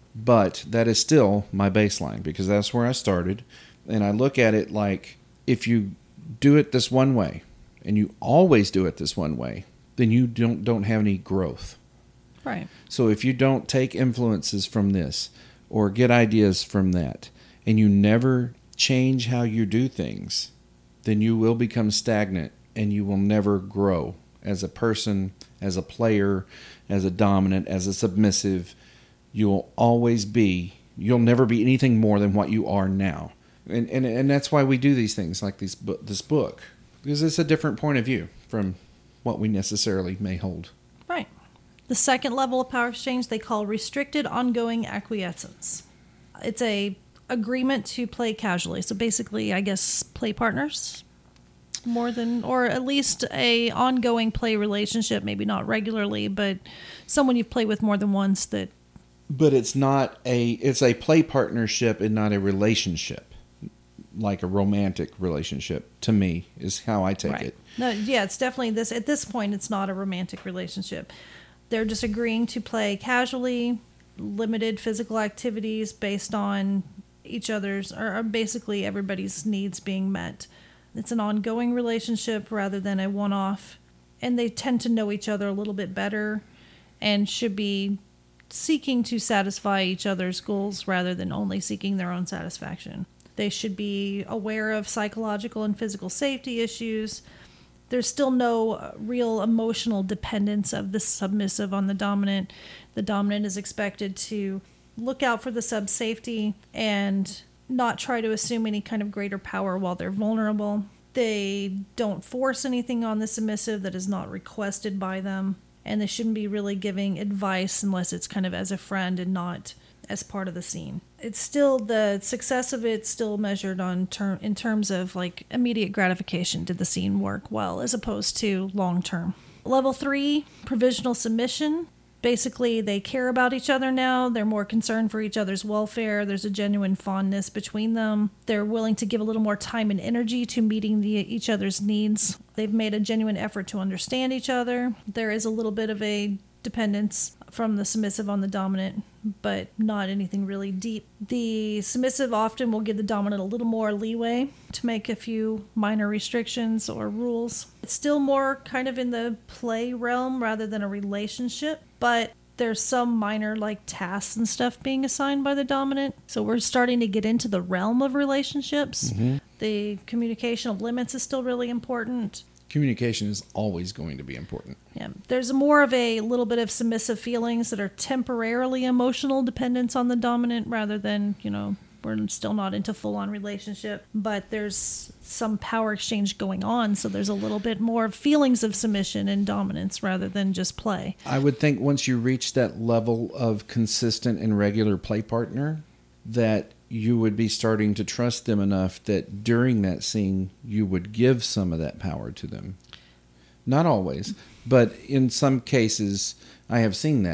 Speaker 1: but that is still my baseline because that's where I started. And I look at it like if you do it this one way and you always do it this one way, then you don't, don't have any growth.
Speaker 3: Right.
Speaker 1: So if you don't take influences from this or get ideas from that and you never change how you do things, then you will become stagnant and you will never grow. As a person, as a player, as a dominant, as a submissive, you'll always be, you'll never be anything more than what you are now. And and, and that's why we do these things like these, this book. Because it's a different point of view from what we necessarily may hold.
Speaker 3: Right. The second level of power exchange they call restricted ongoing acquiescence. It's a agreement to play casually. So basically, I guess, play partners. More than, or at least a ongoing play relationship, maybe not regularly, but someone you've played with more than once that.
Speaker 1: But it's not a, it's a play partnership and not a relationship, like a romantic relationship. To me, is how I take
Speaker 3: Right.
Speaker 1: it.
Speaker 3: No, yeah, it's definitely this. At this point, it's not a romantic relationship. They're just agreeing to play casually, limited physical activities based on each other's, or basically everybody's needs being met. It's an ongoing relationship rather than a one-off, and they tend to know each other a little bit better and should be seeking to satisfy each other's goals rather than only seeking their own satisfaction. They should be aware of psychological and physical safety issues. There's still no real emotional dependence of the submissive on the dominant. The dominant is expected to look out for the sub's safety and not try to assume any kind of greater power while they're vulnerable. They don't force anything on the submissive that is not requested by them. And they shouldn't be really giving advice unless it's kind of as a friend and not as part of the scene. It's still, the success of it's still measured on term in terms of like immediate gratification. Did the scene work well as opposed to long term? Level three, provisional submission. Basically, they care about each other now. They're more concerned for each other's welfare. There's a genuine fondness between them. They're willing to give a little more time and energy to meeting the, each other's needs. They've made a genuine effort to understand each other. There is a little bit of a dependence from the submissive on the dominant, but not anything really deep. The submissive often will give the dominant a little more leeway to make a few minor restrictions or rules. It's still more kind of in the play realm rather than a relationship, but there's some minor like tasks and stuff being assigned by the dominant. So we're starting to get into the realm of relationships. Mm-hmm. The communication of limits is still really important.
Speaker 1: Communication is always going to be important.
Speaker 3: Yeah, there's more of a little bit of submissive feelings that are temporarily emotional dependence on the dominant rather than, you know, we're still not into full-on relationship, but there's some power exchange going on, so there's a little bit more feelings of submission and dominance rather than just play.
Speaker 1: I would think once you reach that level of consistent and regular play partner, that you would be starting to trust them enough that during that scene you would give some of that power to them. Not always, but in some cases I have seen that.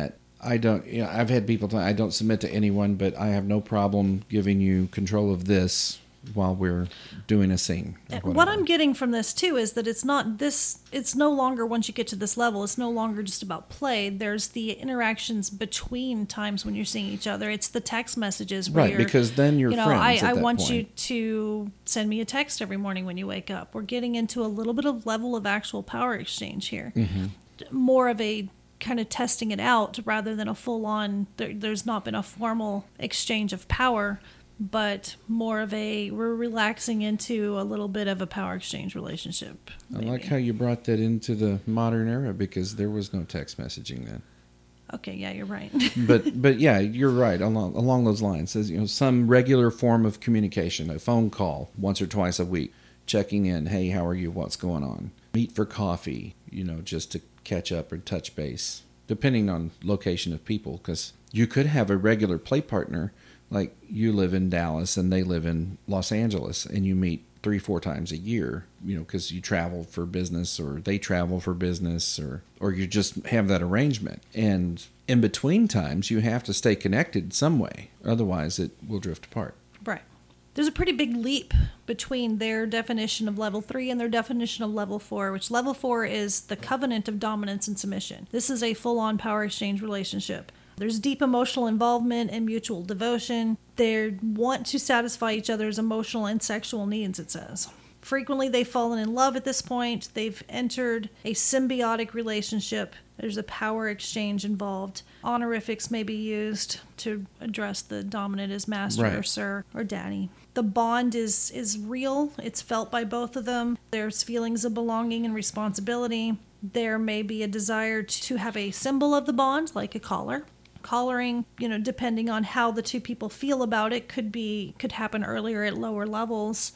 Speaker 1: I don't, you know, I've had people tell me I don't submit to anyone, but I have no problem giving you control of this while we're doing a scene. or
Speaker 3: What
Speaker 1: whatever.
Speaker 3: I'm getting from this too is that it's not this, it's no longer, once you get to this level, it's no longer just about play. There's the interactions between times when you're seeing each other. It's the text messages where
Speaker 1: Right,
Speaker 3: you're,
Speaker 1: because then you're
Speaker 3: you know,
Speaker 1: friends
Speaker 3: I,
Speaker 1: at
Speaker 3: I
Speaker 1: that
Speaker 3: want
Speaker 1: point.
Speaker 3: you to send me a text every morning when you wake up. We're getting into a little bit of level of actual power exchange here.
Speaker 1: Mm-hmm.
Speaker 3: More of a kind of testing it out rather than a full on, there, there's not been a formal exchange of power, but more of a, we're relaxing into a little bit of a power exchange relationship.
Speaker 1: I
Speaker 3: maybe.
Speaker 1: like how you brought that into the modern era because there was no text messaging then.
Speaker 3: Okay, yeah, you're right.
Speaker 1: But but yeah, you're right along along those lines. Says you know some regular form of communication, a phone call once or twice a week, checking in. Hey, how are you? What's going on? Meet for coffee. You know, just to catch up or touch base, depending on location of people. Because you could have a regular play partner, like you live in Dallas and they live in Los Angeles, and you meet three, four times a year, you know, because you travel for business or they travel for business or, or you just have that arrangement. And in between times, you have to stay connected some way. Otherwise, it will drift apart.
Speaker 3: Right. There's a pretty big leap between their definition of level three and their definition of level four, which level four is the covenant of dominance and submission. This is a full-on power exchange relationship. There's deep emotional involvement and mutual devotion. They want to satisfy each other's emotional and sexual needs, it says. Frequently, they've fallen in love at this point. They've entered a symbiotic relationship. There's a power exchange involved. Honorifics may be used to address the dominant as master or
Speaker 1: Right.
Speaker 3: sir or daddy. The bond is, is real. It's felt by both of them. There's feelings of belonging and responsibility. There may be a desire to have a symbol of the bond, like a collar. Collaring, you know, depending on how the two people feel about it, could be could happen earlier at lower levels,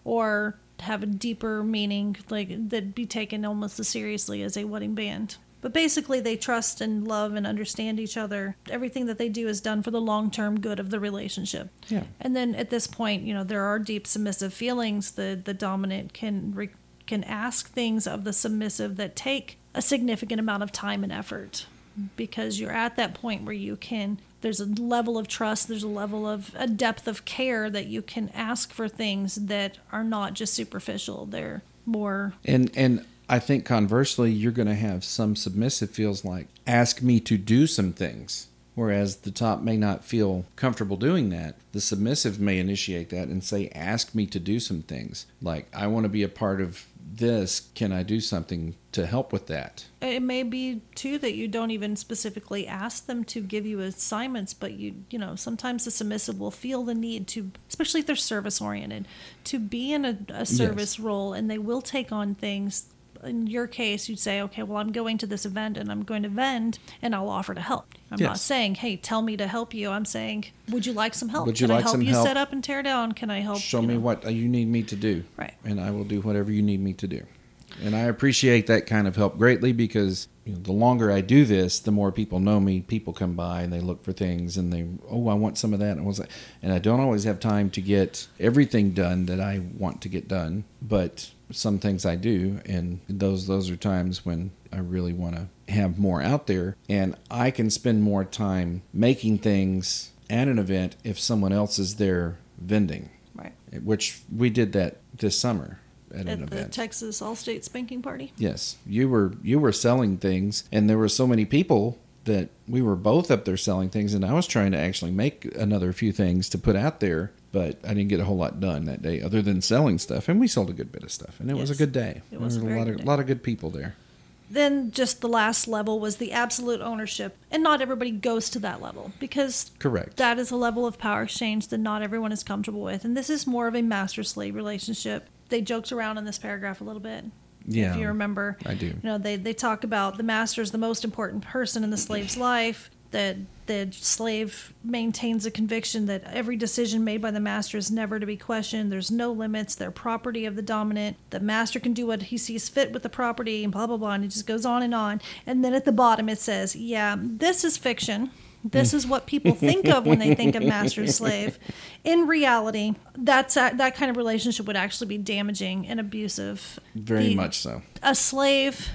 Speaker 3: or have a deeper meaning, like that be taken almost as seriously as a wedding band. But basically, they trust and love and understand each other. Everything that they do is done for the long-term good of the relationship.
Speaker 1: Yeah.
Speaker 3: And then at this point, you know, there are deep submissive feelings. The the dominant can re, can ask things of the submissive that take a significant amount of time and effort, because you're at that point where you can, there's a level of trust, there's a level of a depth of care that you can ask for things that are not just superficial. They're more,
Speaker 1: And and I think conversely, you're going to have some submissive feels like, ask me to do some things. Whereas the top may not feel comfortable doing that. The submissive may initiate that and say, ask me to do some things. Like, I want to be a part of this. Can I do something to help with that?
Speaker 3: it may be too that you don't even specifically ask them to give you assignments, but you, you know, sometimes the submissive will feel the need to, especially if they're service oriented, to be in a, a service
Speaker 1: Yes.
Speaker 3: role, and they will take on things. In your case, you'd say, okay, well, I'm going to this event and I'm going to vend and I'll offer to help. I'm not
Speaker 1: Yes.
Speaker 3: saying, hey, tell me to help you. I'm saying, would you like some help?
Speaker 1: Would you
Speaker 3: Can
Speaker 1: like
Speaker 3: I help
Speaker 1: some
Speaker 3: you
Speaker 1: help?
Speaker 3: set up and tear down? Can I help?
Speaker 1: Show
Speaker 3: you
Speaker 1: me
Speaker 3: know?
Speaker 1: what you need me to do.
Speaker 3: Right.
Speaker 1: And I will do whatever you need me to do. And I appreciate that kind of help greatly because you know, the longer I do this, the more people know me. People come by and they look for things and they, oh, I want some of that. And I, was like, and I don't always have time to get everything done that I want to get done, but some things I do. And those those are times when I really want to have more out there. And I can spend more time making things at an event if someone else is there vending,
Speaker 3: Right.
Speaker 1: which we did that this summer. At,
Speaker 3: At
Speaker 1: an
Speaker 3: the
Speaker 1: event.
Speaker 3: Texas All-State Spanking Party.
Speaker 1: Yes, you were you were selling things, and there were so many people that we were both up there selling things, and I was trying to actually make another few things to put out there, but I didn't get a whole lot done that day other than selling stuff, and we sold a good bit of stuff, and it was a
Speaker 3: Yes,
Speaker 1: good day.
Speaker 3: it was
Speaker 1: there
Speaker 3: a
Speaker 1: were a
Speaker 3: very
Speaker 1: lot
Speaker 3: good
Speaker 1: of
Speaker 3: day.
Speaker 1: lot of good people there.
Speaker 3: Then just the last level was the absolute ownership. And not everybody goes to that level because
Speaker 1: Correct.
Speaker 3: that is a level of power exchange that not everyone is comfortable with. And this is more of a master-slave relationship. They joked around in this paragraph a little bit.
Speaker 1: Yeah,
Speaker 3: If you remember.
Speaker 1: I do.
Speaker 3: You know, they, they talk about the master is the most important person in the slave's life, that the slave maintains a conviction that every decision made by the master is never to be questioned. There's no limits. They're property of the dominant. The master can do what he sees fit with the property and blah, blah, blah. And it just goes on and on. And then at the bottom it says, yeah, this is fiction. This is what people think of when they think of master and slave. In reality, that's a, that kind of relationship would actually be damaging and abusive.
Speaker 1: Very
Speaker 3: The-
Speaker 1: much so.
Speaker 3: A slave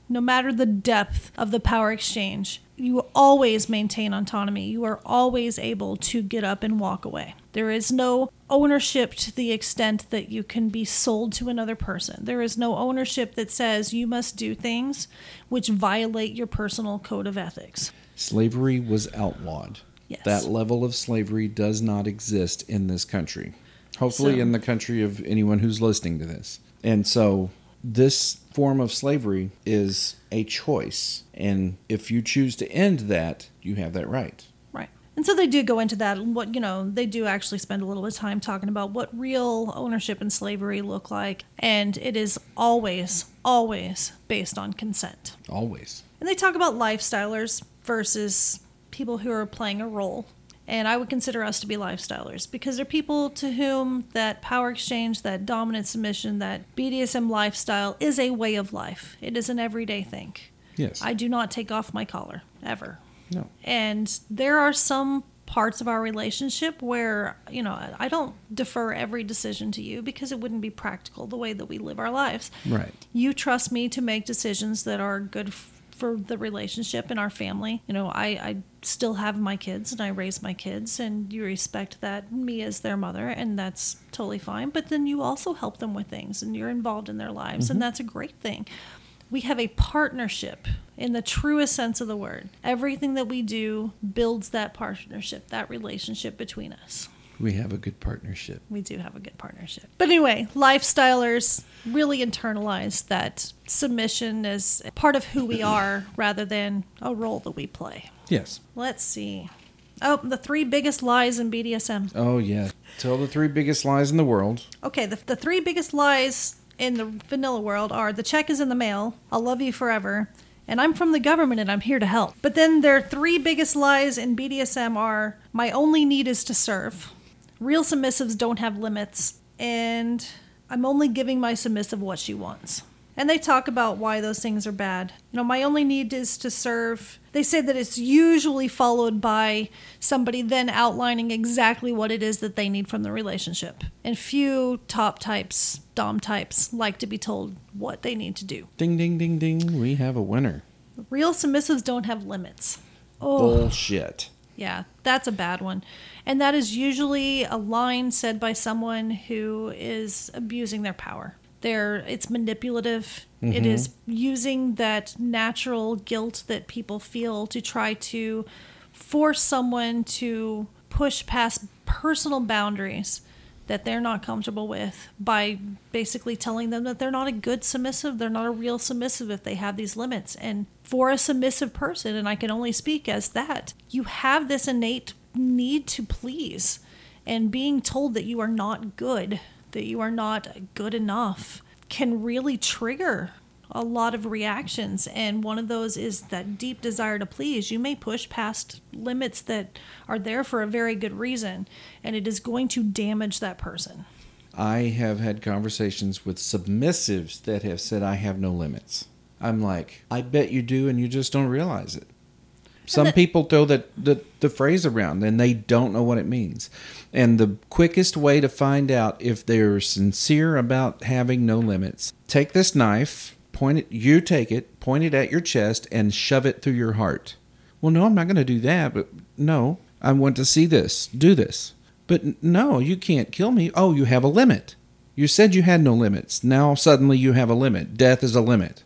Speaker 3: no matter the depth of the power exchange, you always maintain autonomy. You are always able to get up and walk away. There is no ownership to the extent that you can be sold to another person. There is no ownership that says you must do things which violate your personal code of ethics.
Speaker 1: Slavery was outlawed.
Speaker 3: Yes.
Speaker 1: That level of slavery does not exist in this country. Hopefully
Speaker 3: So-
Speaker 1: in the country of anyone who's listening to this. And so this form of slavery is a choice. And if you choose to end that, you have that right.
Speaker 3: Right. And so they do go into that. And what, you know, they do actually spend a little bit of time talking about what real ownership and slavery look like. And it is always, always based on consent.
Speaker 1: Always.
Speaker 3: And they talk about lifestylers versus people who are playing a role. And I would consider us to be lifestylers because they're people to whom that power exchange, that dominant submission, that B D S M lifestyle is a way of life. It is an everyday thing.
Speaker 1: Yes.
Speaker 3: I do not take off my collar, ever.
Speaker 1: No.
Speaker 3: And there are some parts of our relationship where, you know, I don't defer every decision to you because it wouldn't be practical the way that we live our lives.
Speaker 1: Right.
Speaker 3: You trust me to make decisions that are good f- for the relationship and our family. You know, I, I still have my kids and I raise my kids, and you respect that, me as their mother, and that's totally fine. But then you also help them with things and you're involved in their lives, and that's a great thing. We have a partnership in the truest sense of the word. Everything that we do builds that partnership, that relationship between us.
Speaker 1: We have a good partnership.
Speaker 3: We do have a good partnership. But anyway, lifestylers really internalize that submission as part of who we are rather than a role that we play.
Speaker 1: Yes.
Speaker 3: Let's see. Oh, the three biggest lies in B D S M.
Speaker 1: Oh, yeah. Tell the three biggest lies in the world.
Speaker 3: Okay, the, the three biggest lies in the vanilla world are the check is in the mail, I'll love you forever, and I'm from the government and I'm here to help. But then their three biggest lies in B D S M are my only need is to serve, real submissives don't have limits, and I'm only giving my submissive what she wants. And they talk about why those things are bad. You know, my only need is to serve. They say that it's usually followed by somebody then outlining exactly what it is that they need from the relationship. And few top types, dom types, like to be told what they need to do.
Speaker 1: Ding, ding, ding, ding. We have a winner.
Speaker 3: Real submissives don't have limits. Oh,
Speaker 1: Bullshit.
Speaker 3: yeah, that's a bad one. And that is usually a line said by someone who is abusing their power. They're, it's manipulative. Mm-hmm. It is using that natural guilt that people feel to try to force someone to push past personal boundaries that they're not comfortable with by basically telling them that they're not a good submissive, they're not a real submissive if they have these limits. And for a submissive person, and I can only speak as that, you have this innate need to please, and being told that you are not good, that you are not good enough, can really trigger a lot of reactions. And one of those is that deep desire to please. You may push past limits that are there for a very good reason, and it is going to damage that person.
Speaker 1: I have had conversations with submissives that have said, I have no limits. I'm like, I bet you do, and you just don't realize it. Some
Speaker 3: that-
Speaker 1: people throw that the, the phrase around, and they don't know what it means. And the quickest way to find out if they're sincere about having no limits, take this knife, point it, you take it, point it at your chest, and shove it through your heart. Well, no, I'm not going to do that, but no, I want to see this, do this. But no, you can't kill me. Oh, you have a limit. You said you had no limits. Now suddenly you have a limit. Death is a limit.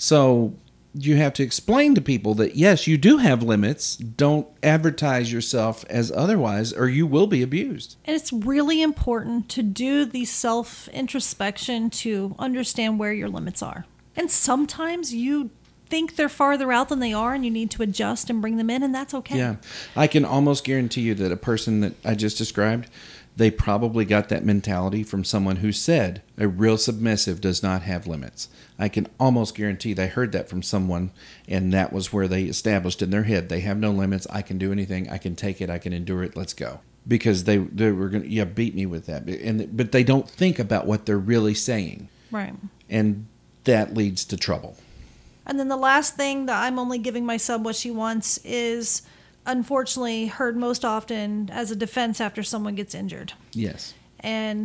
Speaker 1: So you have to explain to people that, yes, you do have limits. Don't advertise yourself as otherwise, or you will be abused.
Speaker 3: And it's really important to do the self-introspection to understand where your limits are. And sometimes you think they're farther out than they are, and you need to adjust and bring them in, and that's okay.
Speaker 1: Yeah. I can almost guarantee you that a person that I just described, they probably got that mentality from someone who said a real submissive does not have limits. I can almost guarantee they heard that from someone, and that was where they established in their head, they have no limits, I can do anything, I can take it, I can endure it, let's go. Because they they were going to, yeah, beat me with that. And But they don't think about what they're really saying.
Speaker 3: Right.
Speaker 1: And that leads to trouble.
Speaker 3: And then the last thing that I'm only giving my sub what she wants is unfortunately heard most often as a defense after someone gets injured.
Speaker 1: Yes.
Speaker 3: And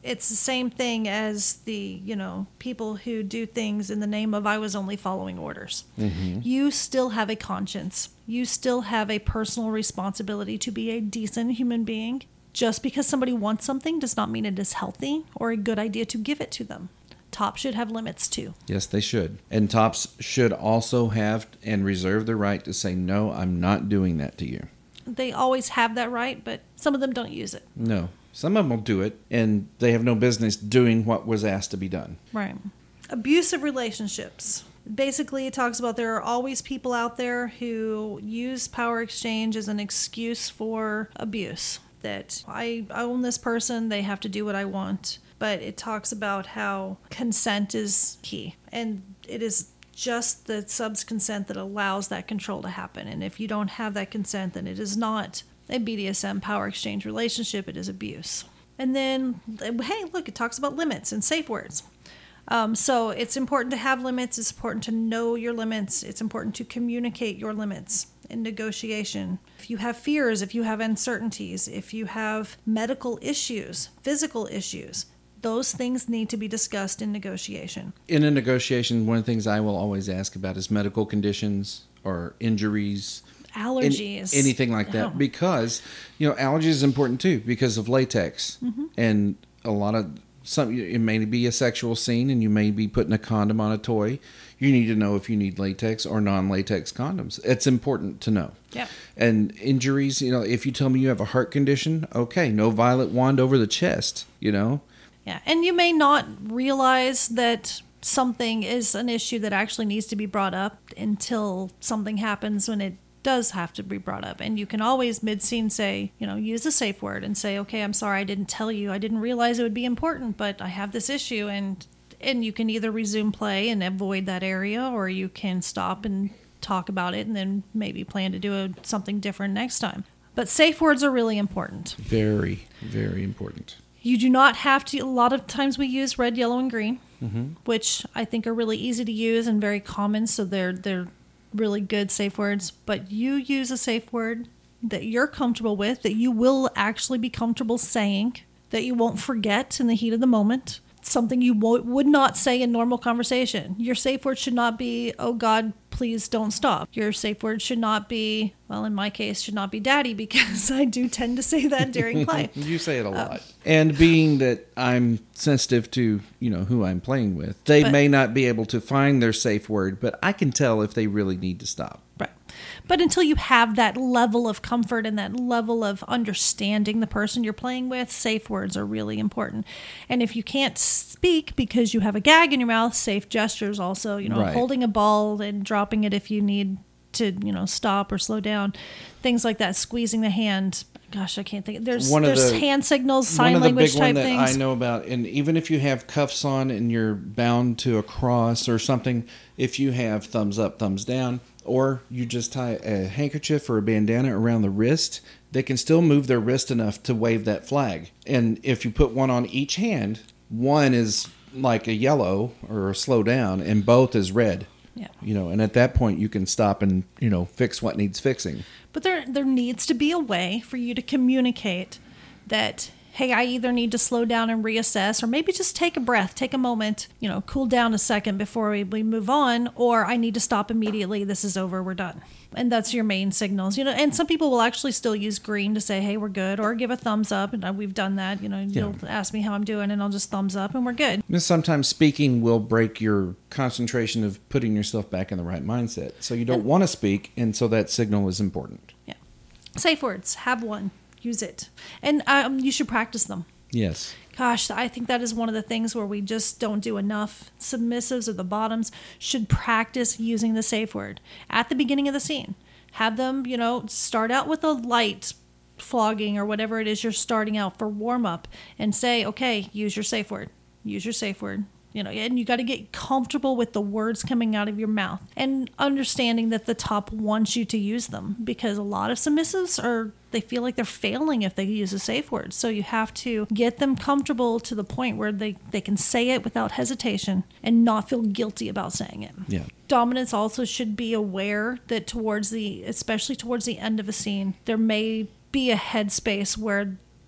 Speaker 3: it's the same thing as the, you know, people who do things in the name of I was only following orders. Mm-hmm. You still have a conscience. You still have a personal responsibility to be a decent human being. Just because somebody wants something does not mean it is healthy or a good idea to give it to them. Tops should have limits too.
Speaker 1: Yes, they should. And tops should also have and reserve the right to say, no, I'm not doing that to you.
Speaker 3: They always have that right, but some of them don't use it.
Speaker 1: No. Some of them will do it, and they have no business doing what was asked to be done.
Speaker 3: Right. Abusive relationships. Basically, it talks about there are always people out there who use power exchange as an excuse for abuse. That I own this person, they have to do what I want. But it talks about how consent is key. And it is just the sub's consent that allows that control to happen. And if you don't have that consent, then it is not a B D S M power exchange relationship, it is abuse. And then, hey, look, it talks about limits and safe words. Um, so it's important to have limits. It's important to know your limits. It's important to communicate your limits in negotiation. If you have fears, if you have uncertainties, if you have medical issues, physical issues, those things need to be discussed in negotiation.
Speaker 1: In a negotiation, one of the things I will always ask about is medical conditions or injuries.
Speaker 3: Allergies.
Speaker 1: In, anything like that.
Speaker 3: Oh.
Speaker 1: Because, you know, allergies is important too because of latex.
Speaker 3: Mm-hmm.
Speaker 1: And a lot of, some it may be a sexual scene and you may be putting a condom on a toy. You need to know if you need latex or non-latex condoms. It's important to know.
Speaker 3: Yeah.
Speaker 1: And injuries, you know, if you tell me you have a heart condition, okay, no violet wand over the chest, you know.
Speaker 3: Yeah, and you may not realize that something is an issue that actually needs to be brought up until something happens when it does have to be brought up. And you can always mid-scene say, you know, use a safe word and say, okay, I'm sorry, I didn't tell you. I didn't realize it would be important, but I have this issue. And and you can either resume play and avoid that area, or you can stop and talk about it and then maybe plan to do a, something different next time. But safe words are really important.
Speaker 1: Very, very important.
Speaker 3: You do not have to, a lot of times we use red, yellow, and green,
Speaker 1: Mm-hmm.
Speaker 3: which I think are really easy to use and very common, so they're they're really good safe words. But you use a safe word that you're comfortable with, that you will actually be comfortable saying, that you won't forget in the heat of the moment, something you wo- would not say in normal conversation. Your safe word should not be, oh God, please don't stop. Your safe word should not be, well, in my case, should not be daddy, because I do tend to say that during play.
Speaker 1: You say it a lot. And being that I'm sensitive to, you know, who I'm playing with, they
Speaker 3: But-
Speaker 1: may not be able to find their safe word, but I can tell if they really need to stop.
Speaker 3: Right. But until you have that level of comfort and that level of understanding the person you're playing with, safe words are really important. And if you can't speak because you have a gag in your mouth, safe gestures also, you know,
Speaker 1: Right.
Speaker 3: holding a ball and dropping it if you need to, you know, stop or slow down, things like that, squeezing the hand. Gosh, I can't think. There's
Speaker 1: One of
Speaker 3: there's
Speaker 1: the-
Speaker 3: hand signals,
Speaker 1: One
Speaker 3: sign
Speaker 1: of the
Speaker 3: language
Speaker 1: big
Speaker 3: type
Speaker 1: one that
Speaker 3: things.
Speaker 1: I know about, and even if you have cuffs on and you're bound to a cross or something, if you have thumbs up, thumbs down, or you just tie a handkerchief or a bandana around the wrist, they can still move their wrist enough to wave that flag. And if you put one on each hand, one is like a yellow or a slow down, and both is red.
Speaker 3: Yeah.
Speaker 1: You know, and at that point you can stop and, you know, fix what needs fixing.
Speaker 3: But there there needs to be a way for you to communicate that, hey, I either need to slow down and reassess, or maybe just take a breath, take a moment, you know, cool down a second before we, we move on, or I need to stop immediately. This is over. We're done. And that's your main signals, you know, and some people will actually still use green to say, hey, we're good, or give a thumbs up. And we've done that. You know, you'll ask me how I'm doing and I'll just thumbs up and we're good.
Speaker 1: And sometimes speaking will break your concentration of putting yourself back in the right mindset. So you don't want to speak, and so that signal is important.
Speaker 3: Yeah. Safe words. Have one. Use it. And um, you should practice them.
Speaker 1: Yes.
Speaker 3: Gosh, I think that is one of the things where we just don't do enough. Submissives or the bottoms should practice using the safe word at the beginning of the scene. Have them, you know, start out with a light flogging or whatever it is you're starting out for warm up, and say, okay, use your safe word. Use your safe word. You know, and you got to get comfortable with the words coming out of your mouth and understanding that the top wants you to use them, because a lot of submissives are, they feel like they're failing if they use a safe word. So you have to get them comfortable to the point where they, they can say it without hesitation and not feel guilty about saying it.
Speaker 1: Yeah.
Speaker 3: Dominants also should be aware that towards the, especially towards the end of a scene, there may be a headspace where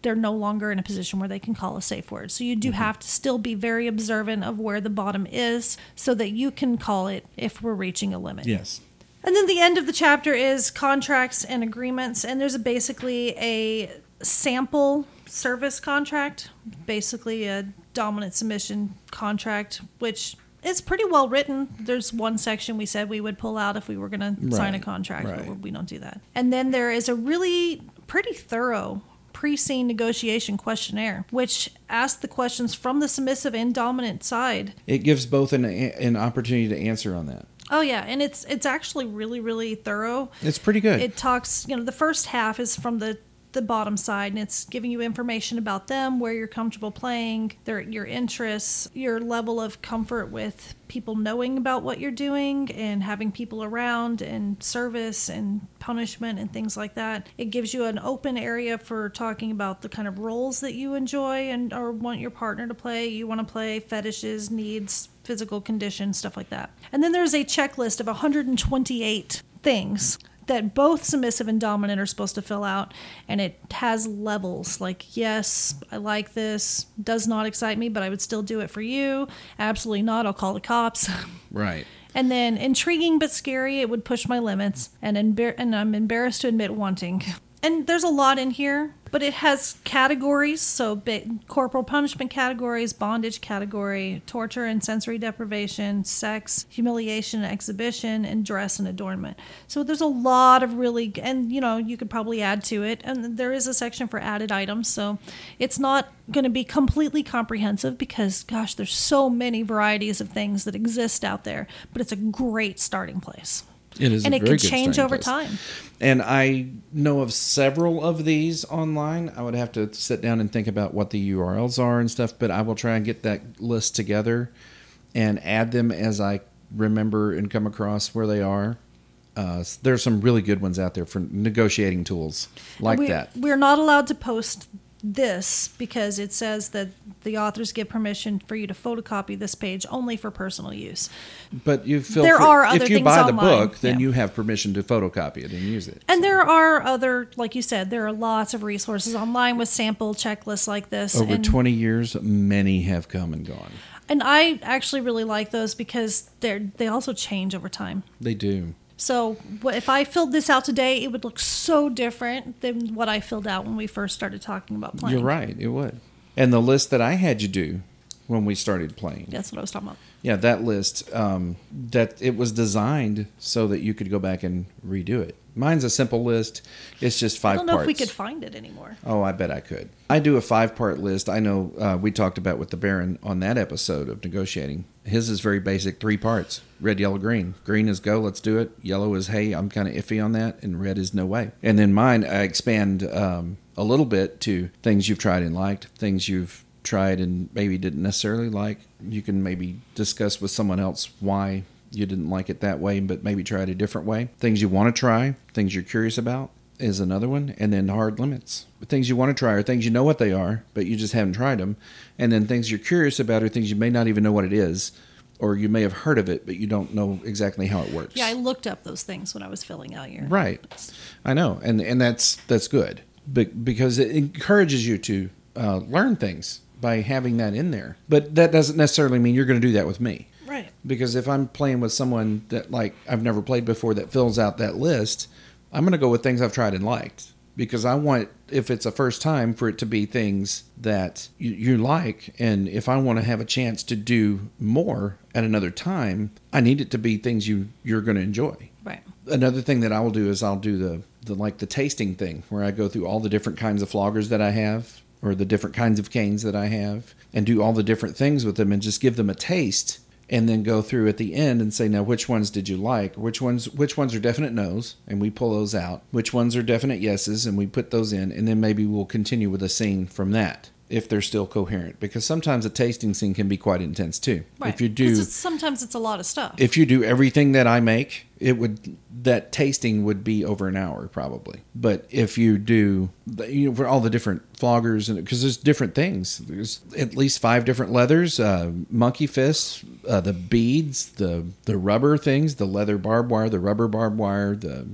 Speaker 3: they're no longer in a position where they can call a safe word. So you do
Speaker 1: Mm-hmm.
Speaker 3: have to still be very observant of where the bottom is so that you can call it if we're reaching a limit.
Speaker 1: Yes.
Speaker 3: And then the end of the chapter is contracts and agreements. And there's a, basically a sample service contract, basically a dominant submission contract, which is pretty well written. There's one section we said we would pull out if we were going to sign a
Speaker 1: Right,
Speaker 3: contract,
Speaker 1: right.
Speaker 3: but we don't do that. And then there is a really pretty thorough pre-scene negotiation questionnaire, which asks the questions from the submissive and dominant side.
Speaker 1: It gives both an an opportunity to answer on that.
Speaker 3: Oh yeah, and it's it's actually really really thorough.
Speaker 1: It's pretty good.
Speaker 3: It talks, you know, the first half is from the the bottom side, and it's giving you information about them, where you're comfortable playing, their your interests, your level of comfort with people knowing about what you're doing and having people around, and service and punishment and things like that. It gives you an open area for talking about the kind of roles that you enjoy and or want your partner to play. You want to play fetishes, needs, physical condition, stuff like that. And then there's a checklist of one hundred twenty-eight things that both submissive and dominant are supposed to fill out, and it has levels like, yes, I like this, does not excite me, but I would still do it for you. Absolutely not, I'll call the cops.
Speaker 1: Right.
Speaker 3: And then intriguing but scary, it would push my limits, and embar- and I'm embarrassed to admit wanting. And there's a lot in here, but it has categories, so ba- corporal punishment categories, bondage category, torture and sensory deprivation, sex, humiliation and exhibition, and dress and adornment. So there's a lot of really, and you know, you could probably add to it. And there is a section for added items, so it's not going to be completely comprehensive because, gosh, there's so many varieties of things that exist out there, but it's a great starting place.
Speaker 1: It is,
Speaker 3: and
Speaker 1: a
Speaker 3: it
Speaker 1: very
Speaker 3: can
Speaker 1: good
Speaker 3: change
Speaker 1: starting
Speaker 3: over
Speaker 1: place.
Speaker 3: time.
Speaker 1: And I know of several of these online. I would have to sit down and think about what the U R Ls are and stuff, but I will try and get that list together and add them as I remember and come across where they are. Uh, there's some really good ones out there for negotiating tools like
Speaker 3: we,
Speaker 1: that.
Speaker 3: We're not allowed to post this because it says that the authors give permission for you to photocopy this page only for personal use.
Speaker 1: But you feel
Speaker 3: There
Speaker 1: free-
Speaker 3: are other
Speaker 1: if you
Speaker 3: things
Speaker 1: buy the
Speaker 3: online,
Speaker 1: book, then
Speaker 3: yeah.
Speaker 1: you have permission to photocopy it and use it.
Speaker 3: And there are other, like you said, there are lots of resources online with sample checklists like this.
Speaker 1: Over
Speaker 3: and,
Speaker 1: twenty years, many have come and gone.
Speaker 3: and I actually really like those because they're they also change over time.
Speaker 1: They do.
Speaker 3: So wh- if I filled this out today, it would look so different than what I filled out when we first started talking about playing.
Speaker 1: You're right, it would. And the list that I had you do when we started playing.
Speaker 3: That's what I was talking about.
Speaker 1: Yeah, that list, um, that it was designed so that you could go back and redo it. Mine's a simple list. It's just five
Speaker 3: I don't know
Speaker 1: parts.
Speaker 3: if we could find it anymore.
Speaker 1: Oh, I bet I could. I do a five-part list. I know uh, we talked about with the Baron on that episode of negotiating. His is very basic, three parts. Red, yellow, green. Green is go, let's do it. Yellow is, hey, I'm kind of iffy on that. And red is no way. And then mine, I expand um, a little bit to things you've tried and liked, things you've tried and maybe didn't necessarily like. You can maybe discuss with someone else why you didn't like it that way, but maybe try it a different way. Things you want to try, things you're curious about is another one. And then hard limits. Things you want to try are things you know what they are, but you just haven't tried them. And then things you're curious about are things you may not even know what it is, or you may have heard of it, but you don't know exactly how it works.
Speaker 3: Yeah, I looked up those things when I was filling out your
Speaker 1: Right. I know. And and that's that's good. Be- because it encourages you to uh, learn things by having that in there. But that doesn't necessarily mean you're going to do that with me.
Speaker 3: Right.
Speaker 1: Because if I'm playing with someone that like I've never played before that fills out that list, I'm going to go with things I've tried and liked. Because I want, if it's a first time, for it to be things that you, you like. And if I want to have a chance to do more at another time, I need it to be things you, you're going to enjoy.
Speaker 3: Right.
Speaker 1: Another thing that I will do is I'll do the, the like the tasting thing where I go through all the different kinds of floggers that I have, or the different kinds of canes that I have, and do all the different things with them and just give them a taste. And then go through at the end and say, now, which ones did you like? Which ones which ones are definite no's, and we pull those out. Which ones are definite yeses, and we put those in. And then maybe we'll continue with a scene from that, if they're still coherent. Because sometimes a tasting scene can be quite intense, too.
Speaker 3: Right.
Speaker 1: If you
Speaker 3: 'Cause
Speaker 1: do,
Speaker 3: it's, sometimes it's a lot of stuff.
Speaker 1: if you do everything that I make, it would that tasting would be over an hour probably. But if you do, the- you know, for all the different floggers, and because there's different things, there's at least five different leathers, uh, monkey fists, uh, the beads, the the rubber things, the leather barbed wire, the rubber barbed wire, the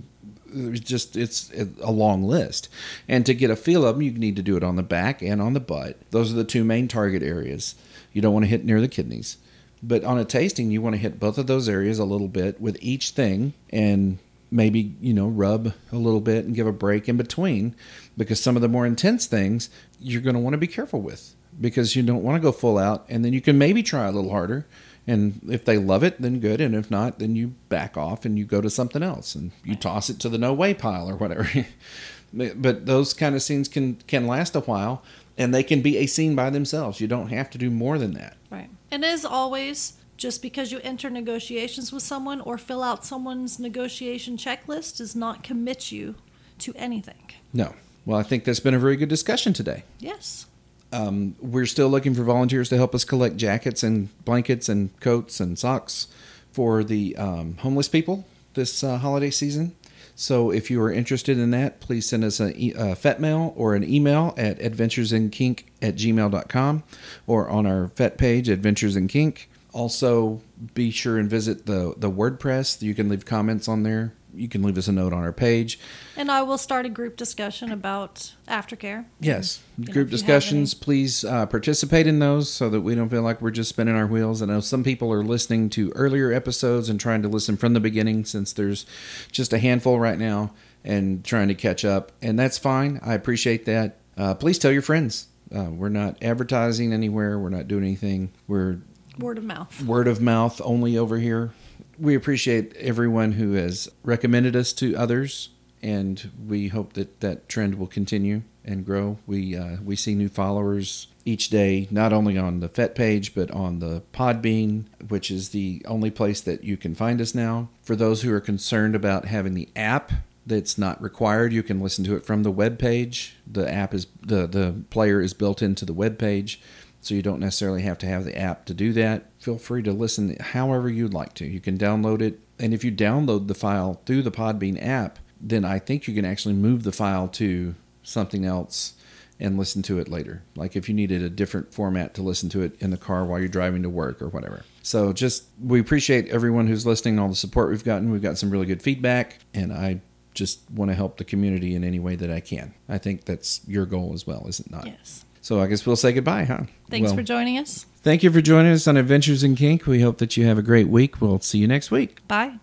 Speaker 1: it's just it's a long list. And to get a feel of them, you need to do it on the back and on the butt. Those are the two main target areas. You don't want to hit near the kidneys. But on a tasting, you want to hit both of those areas a little bit with each thing, and maybe, you know, rub a little bit and give a break in between, because some of the more intense things you're going to want to be careful with, because you don't want to go full out, and then you can maybe try a little harder. And if they love it, then good. And if not, then you back off and you go to something else and you toss it to the no way pile or whatever. But those kind of scenes can, can last a while, and they can be a scene by themselves. You don't have to do more than that.
Speaker 3: Right. And as always, just because you enter negotiations with someone or fill out someone's negotiation checklist does not commit you to anything.
Speaker 1: No. Well, I think that's been a very good discussion today.
Speaker 3: Yes.
Speaker 1: Um, we're still looking for volunteers to help us collect jackets and blankets and coats and socks for the um, homeless people this uh, holiday season. So if you are interested in that, please send us a, e- a F E T mail or an email at adventures in kink at gmail dot com or on our F E T page, Adventures in Kink. Also, be sure and visit the, the WordPress. You can leave comments on there. You can leave us a note on our page.
Speaker 3: And I will start a group discussion about aftercare.
Speaker 1: Yes.
Speaker 3: You know,
Speaker 1: group discussions, please uh, participate in those so that we don't feel like we're just spinning our wheels. I know some people are listening to earlier episodes and trying to listen from the beginning, since there's just a handful right now, and trying to catch up. And that's fine. I appreciate that. Uh, please tell your friends. Uh, we're not advertising anywhere. We're not doing anything. We're
Speaker 3: word of mouth.
Speaker 1: Word of mouth only over here. We appreciate everyone who has recommended us to others, and we hope that that trend will continue and grow. We uh, we see new followers each day, not only on the F E T page, but on the Podbean, which is the only place that you can find us now. For those who are concerned about having the app, that's not required. You can listen to it from the web page. The app is the the player is built into the web page, so you don't necessarily have to have the app to do that. Feel free to listen however you'd like to. You can download it, and if you download the file through the Podbean app, then I think you can actually move the file to something else and listen to it later. Like if you needed a different format to listen to it in the car while you're driving to work or whatever. So just, we appreciate everyone who's listening, all the support we've gotten. We've got some really good feedback, and I just want to help the community in any way that I can. I think that's your goal as well, is it not?
Speaker 3: Yes.
Speaker 1: So I guess we'll say goodbye, huh?
Speaker 3: Thanks
Speaker 1: well,
Speaker 3: for joining us.
Speaker 1: Thank you for joining us on Adventures in Kink. We hope that you have a great week. We'll see you next week.
Speaker 3: Bye.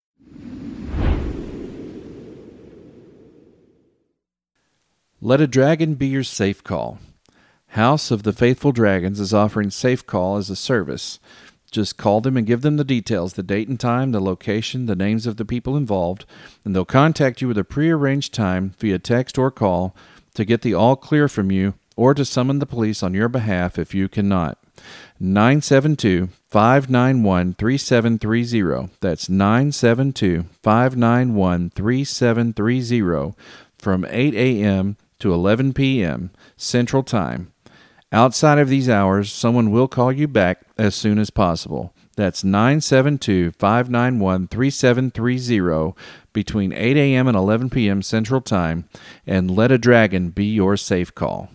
Speaker 1: Let a Dragon be your safe call. House of the Faithful Dragons is offering Safe Call as a service. Just call them and give them the details, the date and time, the location, the names of the people involved, and they'll contact you with a prearranged time via text or call to get the all clear from you, or to summon the police on your behalf if you cannot. nine seven two, five nine one, three seven three zero. That's nine seven two, five nine one, three seven three zero from eight a.m. to eleven p.m. Central Time. Outside of these hours, someone will call you back as soon as possible. That's nine seven two, five nine one, three seven three zero between eight a.m. and eleven p.m. Central Time, and let a dragon be your safe call.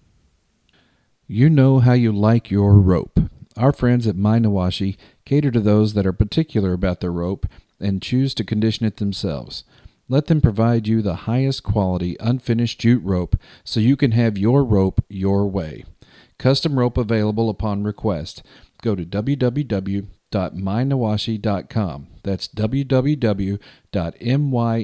Speaker 1: You know how you like your rope. Our friends at My Nawashi cater to those that are particular about their rope and choose to condition it themselves. Let them provide you the highest quality unfinished jute rope so you can have your rope your way. Custom rope available upon request. Go to w w w dot my nawashi dot com. That's w w w dot my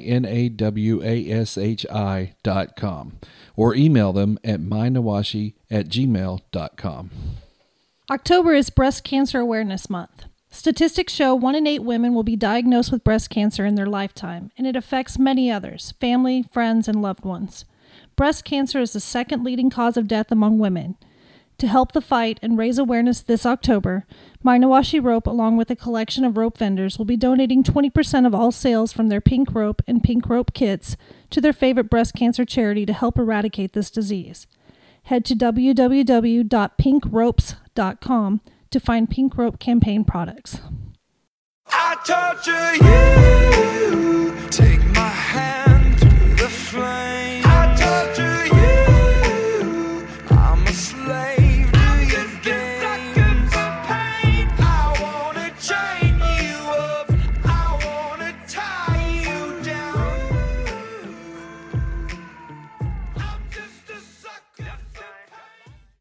Speaker 1: nawashi dot com. Or email them at my nawashi at gmail dot com.
Speaker 3: October is Breast Cancer Awareness Month. Statistics show one in eight women will be diagnosed with breast cancer in their lifetime, and it affects many others, family, friends, and loved ones. Breast cancer is the second leading cause of death among women. To help the fight and raise awareness this October, My Nawashi Rope, along with a collection of rope vendors, will be donating twenty percent of all sales from their pink rope and pink rope kits to their favorite breast cancer charity to help eradicate this disease. Head to w w w dot pink ropes dot com to find Pink Rope campaign products.
Speaker 2: I torture you. Take